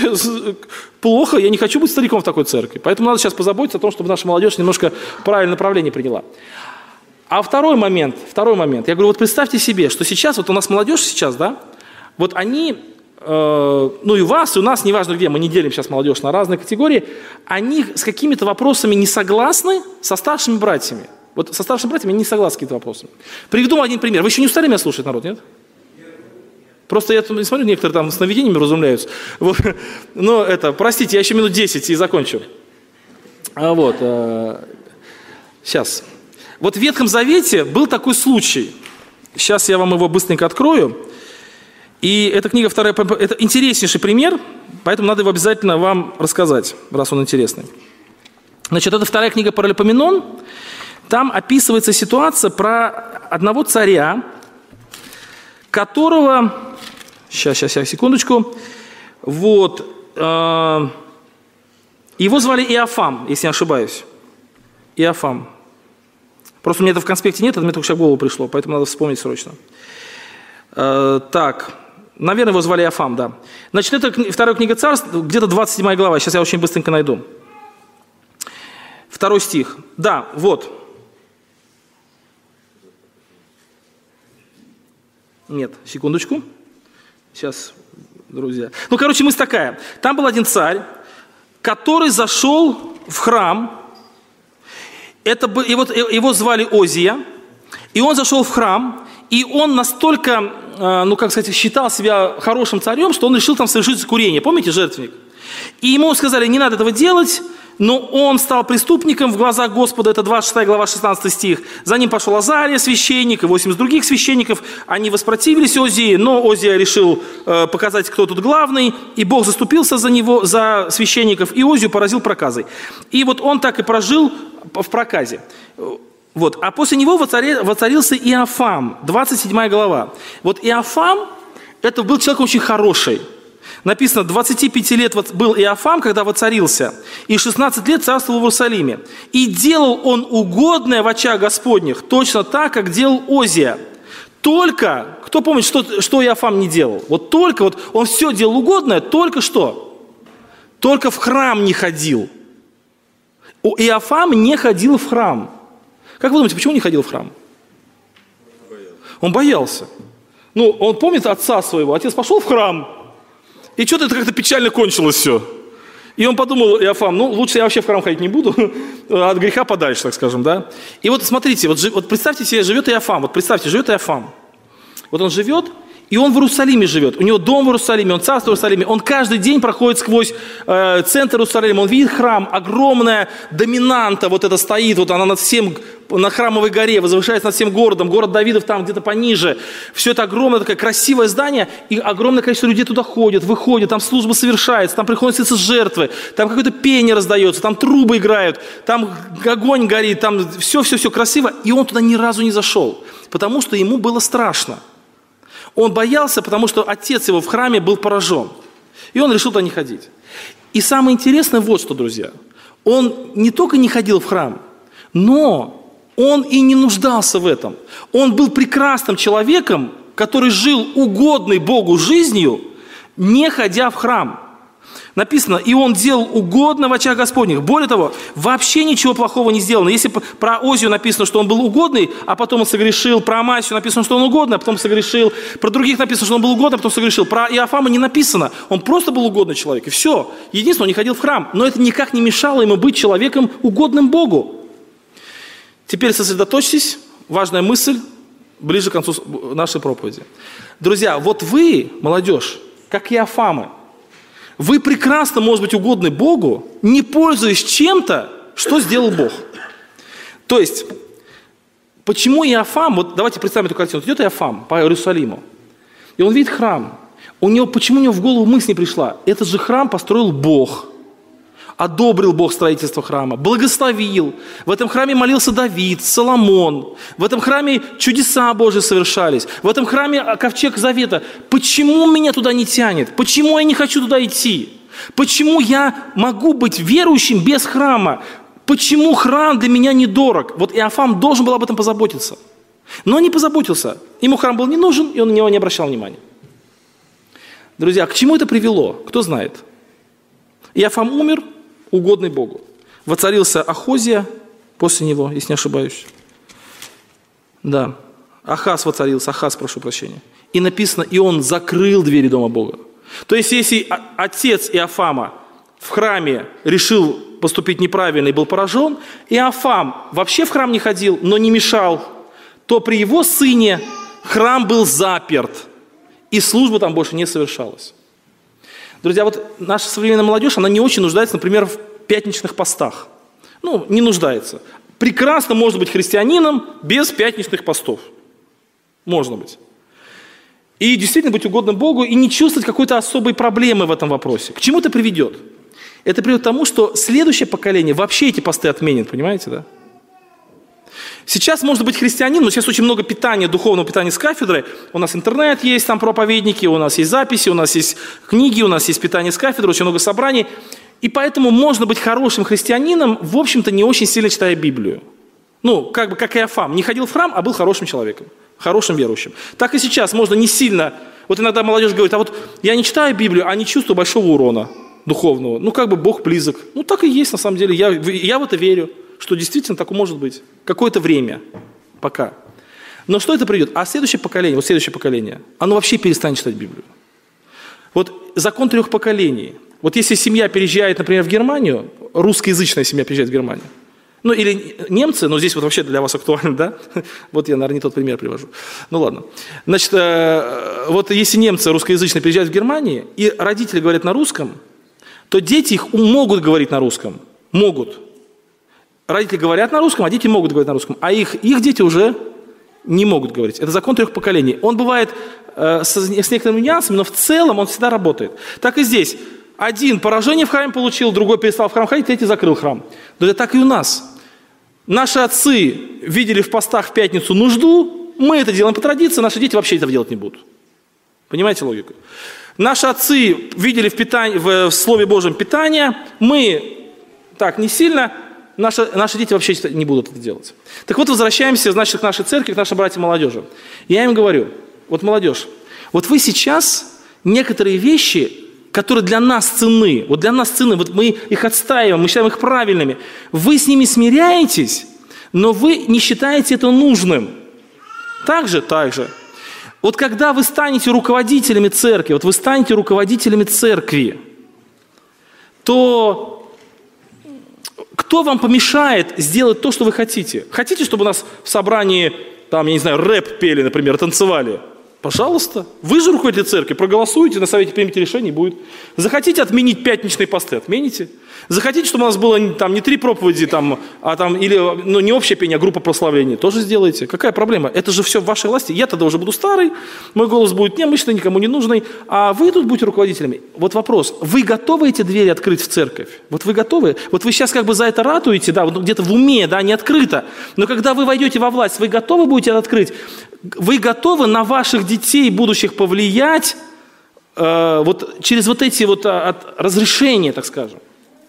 Плохо, я не хочу быть стариком в такой церкви. Поэтому надо сейчас позаботиться о том, чтобы наша молодежь немножко правильное направление приняла. А второй момент, второй момент. Я говорю, вот представьте себе, что сейчас, вот у нас молодежь сейчас, да, вот они... ну и у вас, и у нас, неважно где, мы не делим сейчас молодежь на разные категории, они с какими-то вопросами не согласны со старшими братьями. Вот со старшими братьями они не согласны с какими-то вопросами. Приведу вам один пример. Вы еще не устали меня слушать, народ, нет? Просто я не смотрю, некоторые там сновидениями разумляются. Вот. Но это, простите, я еще минут десять и закончу. А вот, а, сейчас. Вот в Ветхом Завете был такой случай. Сейчас я вам его быстренько открою. И эта книга вторая, это интереснейший пример, поэтому надо его обязательно вам рассказать, раз он интересный. Значит, это вторая книга Паралипоменон. Там описывается ситуация про одного царя, которого, сейчас, сейчас, сейчас, секундочку, вот, э, его звали Иофам, если не ошибаюсь. Иофам. Просто у меня это в конспекте нет, это мне только сейчас в голову пришло, поэтому надо вспомнить срочно. Э, так. Наверное, его звали Иофам, да. Значит, это вторая книга Царств, где-то двадцать седьмая глава. Сейчас я очень быстренько найду. Второй стих. Да, вот. Нет, секундочку. Сейчас, друзья. Ну, короче, мысль такая. Там был один царь, который зашел в храм. Это, и вот, его звали Озия. И он зашел в храм. И он настолько, ну как сказать, считал себя хорошим царем, что он решил там совершить курение. Помните жертвенник? И ему сказали, не надо этого делать, но он стал преступником в глазах Господа, это двадцать шестая глава, шестнадцатый стих. За ним пошел Азария, священник, и восемьдесят других священников. Они воспротивились Озии, но Озия решил э, показать, кто тут главный, и Бог заступился за него, за священников, и Озию поразил проказой. И вот он так и прожил в проказе. Вот. А после него воцарился Иофам, двадцать седьмая глава. Вот Иофам, это был человек очень хороший. Написано, двадцати пяти лет был Иофам, когда воцарился, и шестнадцать лет царствовал в Иерусалиме. И делал он угодное в очах Господних, точно так, как делал Озия. Только, кто помнит, что, что Иофам не делал? Вот только, вот он все делал угодное, только что? Только в храм не ходил. Иофам не ходил в храм. Как вы думаете, почему не ходил в храм? Он боялся. Ну, он помнит отца своего. Отец пошел в храм, и что-то это как-то печально кончилось все. И он подумал, Иофам, ну, лучше я вообще в храм ходить не буду, от греха подальше, так скажем, да. И вот смотрите, вот, вот представьте себе, живет Иофам, вот представьте, живет Иофам. Вот он живет, и он в Иерусалиме живет, у него дом в Иерусалиме, он царство в Иерусалиме, он каждый день проходит сквозь э, центр Иерусалима, он видит храм, огромная доминанта вот это стоит, вот она над всем, на Храмовой горе, возвышается над всем городом, город Давидов там где-то пониже, все это огромное такое красивое здание, и огромное количество людей туда ходит, выходит, там служба совершается, там приходят жертвы, там какое-то пение раздается, там трубы играют, там огонь горит, там все-все-все красиво, и он туда ни разу не зашел, потому что ему было страшно. Он боялся, потому что отец его в храме был поражен. И он решил туда не ходить. И самое интересное вот что, друзья. Он не только не ходил в храм, но он и не нуждался в этом. Он был прекрасным человеком, который жил угодной Богу жизнью, не ходя в храм. Написано, и он делал угодно в очах Господних. Более того, вообще ничего плохого не сделано. Если про Озию написано, что он был угодный, а потом он согрешил, про Амасию написано, что он угодный, а потом согрешил, про других написано, что он был угодный, а потом согрешил. Про Иофама не написано. Он просто был угодный человек, и все. Единственное, он не ходил в храм. Но это никак не мешало ему быть человеком угодным Богу. Теперь сосредоточьтесь. Важная мысль ближе к концу нашей проповеди. Друзья, вот вы, молодежь, как Иофамы, вы прекрасно, может быть, угодны Богу, не пользуясь чем-то, что сделал Бог. То есть, почему Иофам, вот давайте представим эту картину, идет Иофам по Иерусалиму, и он видит храм. У него, почему у него в голову мысль не пришла? Этот же храм построил Бог. Одобрил Бог строительство храма, благословил. В этом храме молился Давид, Соломон. В этом храме чудеса Божьи совершались. В этом храме ковчег завета. Почему меня туда не тянет? Почему я не хочу туда идти? Почему я могу быть верующим без храма? Почему храм для меня недорог? Вот Иофам должен был об этом позаботиться. Но не позаботился. Ему храм был не нужен, и он на него не обращал внимания. Друзья, к чему это привело? Кто знает? Иофам умер, угодный Богу. Воцарился Ахозия после него, если не ошибаюсь. Да. Ахаз воцарился, Ахаз, прошу прощения. И написано, и он закрыл двери дома Бога. То есть, если отец Иофама в храме решил поступить неправильно и был поражен, Иофам вообще в храм не ходил, но не мешал, то при его сыне храм был заперт, и служба там больше не совершалась. Друзья, вот наша современная молодежь, она не очень нуждается, например, в пятничных постах. Ну, не нуждается. Прекрасно может быть христианином без пятничных постов. Можно быть. И действительно быть угодным Богу, и не чувствовать какой-то особой проблемы в этом вопросе. К чему это приведет? Это приведет к тому, что следующее поколение вообще эти посты отменит, понимаете, да? Сейчас можно быть христианином, но сейчас очень много питания, духовного питания с кафедры. У нас интернет есть, там проповедники, у нас есть записи, у нас есть книги, у нас есть питание с кафедры, очень много собраний. И поэтому можно быть хорошим христианином, в общем-то, не очень сильно читая Библию. Ну, как бы как Иофам, не ходил в храм, а был хорошим человеком, хорошим верующим. Так и сейчас можно не сильно... Вот иногда молодежь говорит, а вот я не читаю Библию, а не чувствую большого урона духовного. Ну, как бы Бог близок. Ну, так и есть, на самом деле. Я, я в это верю, что действительно так может быть. Какое-то время. Пока. Но что это придет? А следующее поколение, вот следующее поколение, оно вообще перестанет читать Библию. Вот закон трех поколений. Вот если семья переезжает, например, в Германию, русскоязычная семья переезжает в Германию, ну или немцы, но здесь вот вообще для вас актуально, да? Вот я, наверное, не тот пример привожу. Ну ладно. Значит, вот если немцы русскоязычные переезжают в Германию, и родители говорят на русском, то дети их могут говорить на русском, могут. Родители говорят на русском, а дети могут говорить на русском, а их, их дети уже не могут говорить. Это закон трех поколений. Он бывает э, с, с некоторыми нюансами, но в целом он всегда работает. Так и здесь. Один поражение в храме получил, другой перестал в храм ходить, третий закрыл храм. Но это так и у нас. Наши отцы видели в постах в пятницу нужду, мы это делаем по традиции, наши дети вообще этого делать не будут. Понимаете логику? Наши отцы видели в, питании, в, в Слове Божьем питание, мы так не сильно, наши, наши дети вообще не будут это делать. Так вот, возвращаемся, значит, к нашей церкви, к нашим братьям и молодежи. Я им говорю, вот молодежь, вот вы сейчас некоторые вещи, которые для нас ценны, вот для нас ценны, вот мы их отстаиваем, мы считаем их правильными, вы с ними смиряетесь, но вы не считаете это нужным. Так же, так же. Вот когда вы станете руководителями церкви, вот вы станете руководителями церкви, то кто вам помешает сделать то, что вы хотите? Хотите, чтобы у нас в собрании, там, я не знаю, рэп пели, например, танцевали? Пожалуйста. Вы же руководитель церкви, проголосуйте, на совете примите решение, и будет. Захотите отменить пятничные посты, отмените. Захотите, чтобы у нас было там не три проповеди, там, а там, или ну, не общее пение, а группа прославления, тоже сделайте. Какая проблема? Это же все в вашей власти. Я тогда уже буду старый, мой голос будет немощный, никому не нужный, а вы тут будете руководителями. Вот вопрос, вы готовы эти двери открыть в церковь? Вот вы готовы? Вот вы сейчас как бы за это ратуете, да, вот где-то в уме, да, не открыто. Но когда вы войдете во власть, вы готовы будете это открыть? Вы готовы на ваших детей будущих повлиять э, вот, через вот эти вот а, от, разрешения, так скажем?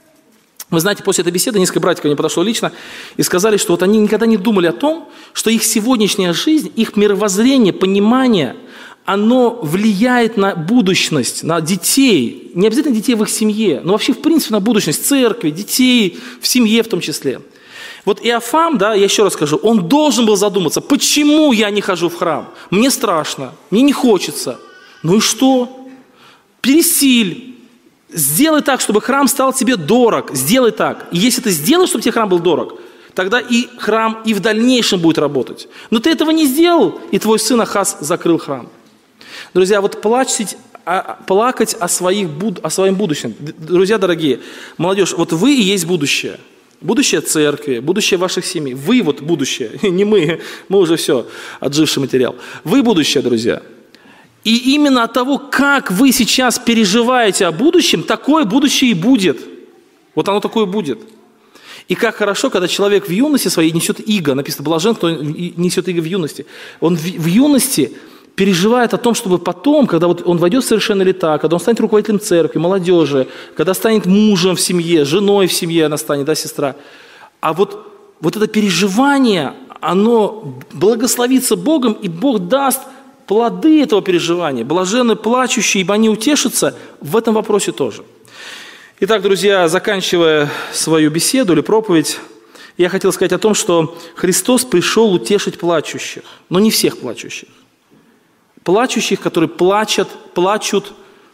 Вы знаете, после этой беседы несколько братьев ко мне подошло лично и сказали, что вот они никогда не думали о том, что их сегодняшняя жизнь, их мировоззрение, понимание, оно влияет на будущность, на детей, не обязательно детей в их семье, но вообще в принципе на будущность церкви, детей, в семье в том числе. Вот Иофам, да, я еще раз скажу, он должен был задуматься, почему я не хожу в храм? Мне страшно, мне не хочется. Ну и что? Пересиль. Сделай так, чтобы храм стал тебе дорог. Сделай так. И если ты сделаешь, чтобы тебе храм был дорог, тогда и храм и в дальнейшем будет работать. Но ты этого не сделал, и твой сын Ахаз закрыл храм. Друзья, вот плачать, плакать о, своих, о своем будущем. Друзья дорогие, молодежь, вот вы и есть будущее. Будущее церкви, будущее ваших семей. Вы вот будущее, не мы, мы уже все, отживший материал. Вы будущее, друзья. И именно от того, как вы сейчас переживаете о будущем, такое будущее и будет. Вот оно такое будет. И как хорошо, когда человек в юности своей несет иго. Написано, блажен, кто несет иго в юности. Он в, в юности переживает о том, чтобы потом, когда вот он войдет в совершенные лета, когда он станет руководителем церкви, молодежи, когда станет мужем в семье, женой в семье она станет, да, сестра. А вот, вот это переживание, оно благословится Богом, и Бог даст плоды этого переживания. Блаженны плачущие, ибо они утешатся в этом вопросе тоже. Итак, друзья, заканчивая свою беседу или проповедь, я хотел сказать о том, что Христос пришел утешить плачущих, но не всех плачущих. Плачущих, которые плачут, плачут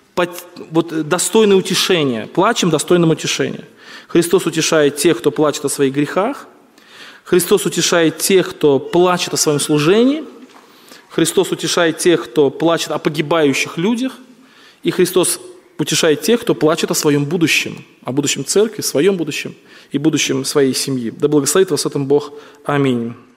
вот, достойное утешения. Плачем достойным утешения. Христос утешает тех, кто плачет о своих грехах. Христос утешает тех, кто плачет о своем служении. Христос утешает тех, кто плачет о погибающих людях. И Христос утешает тех, кто плачет о своем будущем, о будущем церкви, своем будущем и будущем своей семьи. Да благословит вас в этом Бог. Аминь.